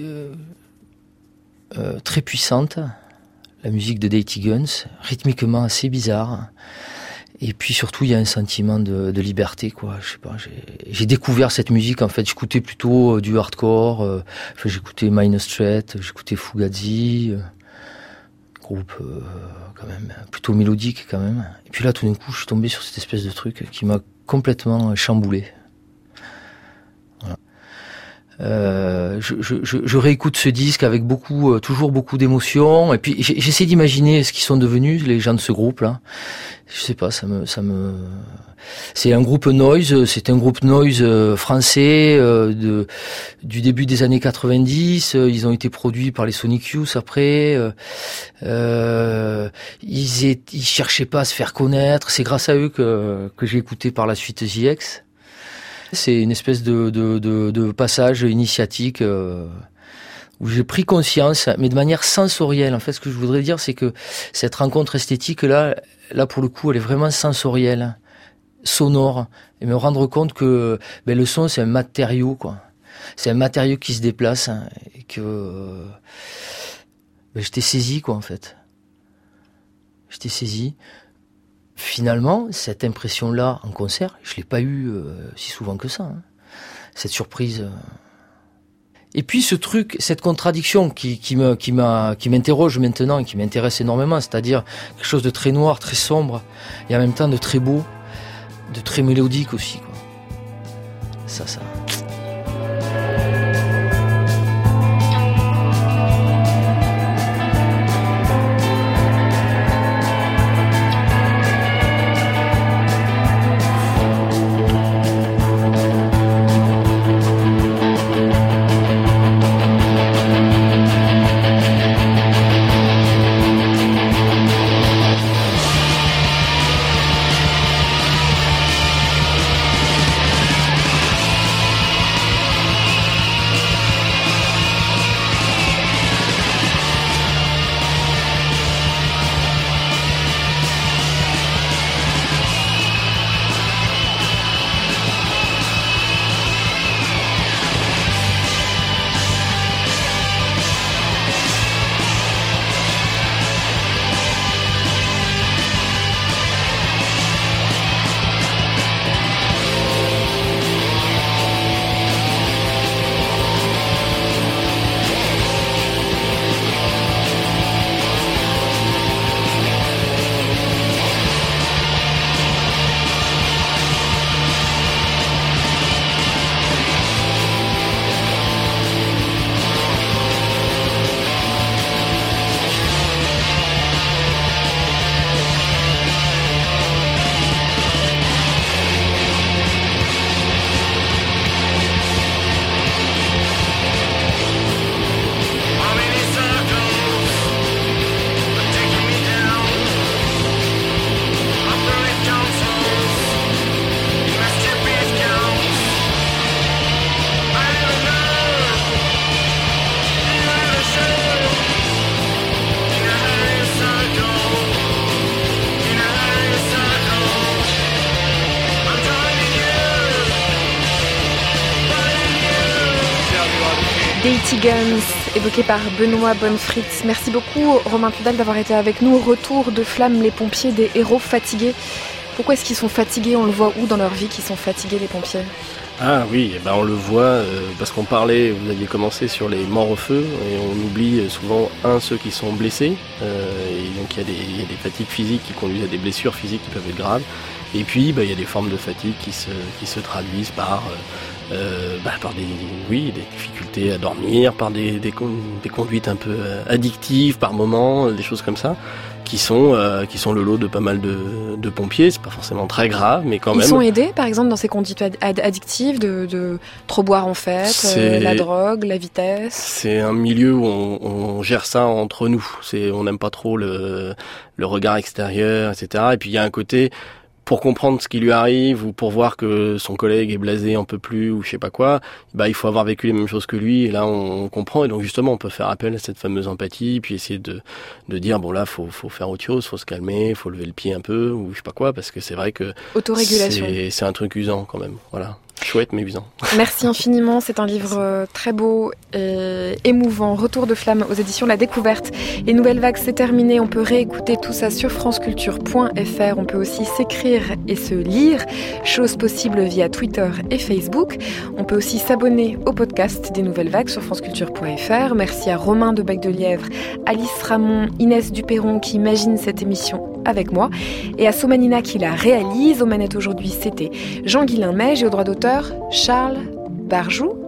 Speaker 14: très puissante, la musique de A.T. Guns, rythmiquement assez bizarre. Et puis surtout, il y a un sentiment de liberté, quoi. Je sais pas, j'ai découvert cette musique, en fait. J'écoutais plutôt du hardcore, j'écoutais Minor Threat, j'écoutais Fugazi, groupe quand même plutôt mélodique quand même. Et puis là, tout d'un coup, je suis tombé sur cette espèce de truc qui m'a complètement chamboulé. Voilà. Je réécoute ce disque avec toujours beaucoup d'émotions, et puis j'essaie d'imaginer ce qu'ils sont devenus les gens de ce groupe là. Je sais pas, c'est un groupe noise, français du début des années 90. Ils ont été produits par les Sonic Youth après. Ils cherchaient pas à se faire connaître. C'est grâce à eux que j'ai écouté par la suite ZX. C'est une espèce de passage initiatique où j'ai pris conscience, mais de manière sensorielle. En fait, ce que je voudrais dire, c'est que cette rencontre esthétique là pour le coup, elle est vraiment sensorielle, sonore, et me rendre compte que le son, c'est un matériau, quoi. C'est un matériau qui se déplace, et que j'étais saisi, quoi, en fait. J'étais saisi. Finalement, cette impression-là en concert, je l'ai pas eu si souvent que ça. Cette surprise. Et puis ce truc, cette contradiction qui m'interroge maintenant et qui m'intéresse énormément, c'est-à-dire quelque chose de très noir, très sombre, et en même temps de très beau, de très mélodique aussi, quoi. Ça.
Speaker 1: Dainty Guns, évoqué par Benoît Bonfritz. Merci beaucoup Romain Pudal d'avoir été avec nous. Retour de Flamme, les pompiers, des héros fatigués. Pourquoi est-ce qu'ils sont fatigués ? On le voit où dans leur vie qu'ils sont fatigués, les pompiers ?
Speaker 2: Ah oui, on le voit parce qu'on parlait, vous aviez commencé sur les morts au feu et on oublie souvent ceux qui sont blessés. Et donc il y a des fatigues physiques qui conduisent à des blessures physiques qui peuvent être graves. Et puis il y a des formes de fatigue qui se traduisent par des difficultés à dormir, par des conduites un peu addictives par moments, des choses comme ça, qui sont le lot de pas mal de pompiers. C'est pas forcément très grave, mais quand même.
Speaker 1: Ils sont aidés, par exemple, dans ces conduites addictives, de trop boire en fait, la drogue, la vitesse.
Speaker 2: C'est un milieu où on gère ça entre nous. On n'aime pas trop le regard extérieur, etc. Et puis il y a un côté, pour comprendre ce qui lui arrive ou pour voir que son collègue est blasé, en peut plus ou je sais pas quoi, il faut avoir vécu les mêmes choses que lui et là on comprend et donc justement on peut faire appel à cette fameuse empathie puis essayer de dire bon là faut faire autre chose, faut se calmer, faut lever le pied un peu ou je sais pas quoi parce que c'est vrai que
Speaker 1: autorégulation.
Speaker 2: C'est un truc usant quand même, voilà. Chouette mais usant.
Speaker 1: Merci infiniment, c'est un livre très beau et émouvant. Retour de Flamme aux éditions La Découverte. Les Nouvelles Vagues, c'est terminé, on peut réécouter tout ça sur franceculture.fr. On peut aussi s'écrire et se lire, chose possible via Twitter et Facebook. On peut aussi s'abonner au podcast des Nouvelles Vagues sur franceculture.fr. Merci à Romain de Bec-de-Lièvre, Alice Ramon, Inès Duperron qui imagine cette émission avec moi et à Somanina qui la réalise. Aux manettes aujourd'hui, c'était Jean-Guilain Meige et au droit d'auteur, Charles Barjou.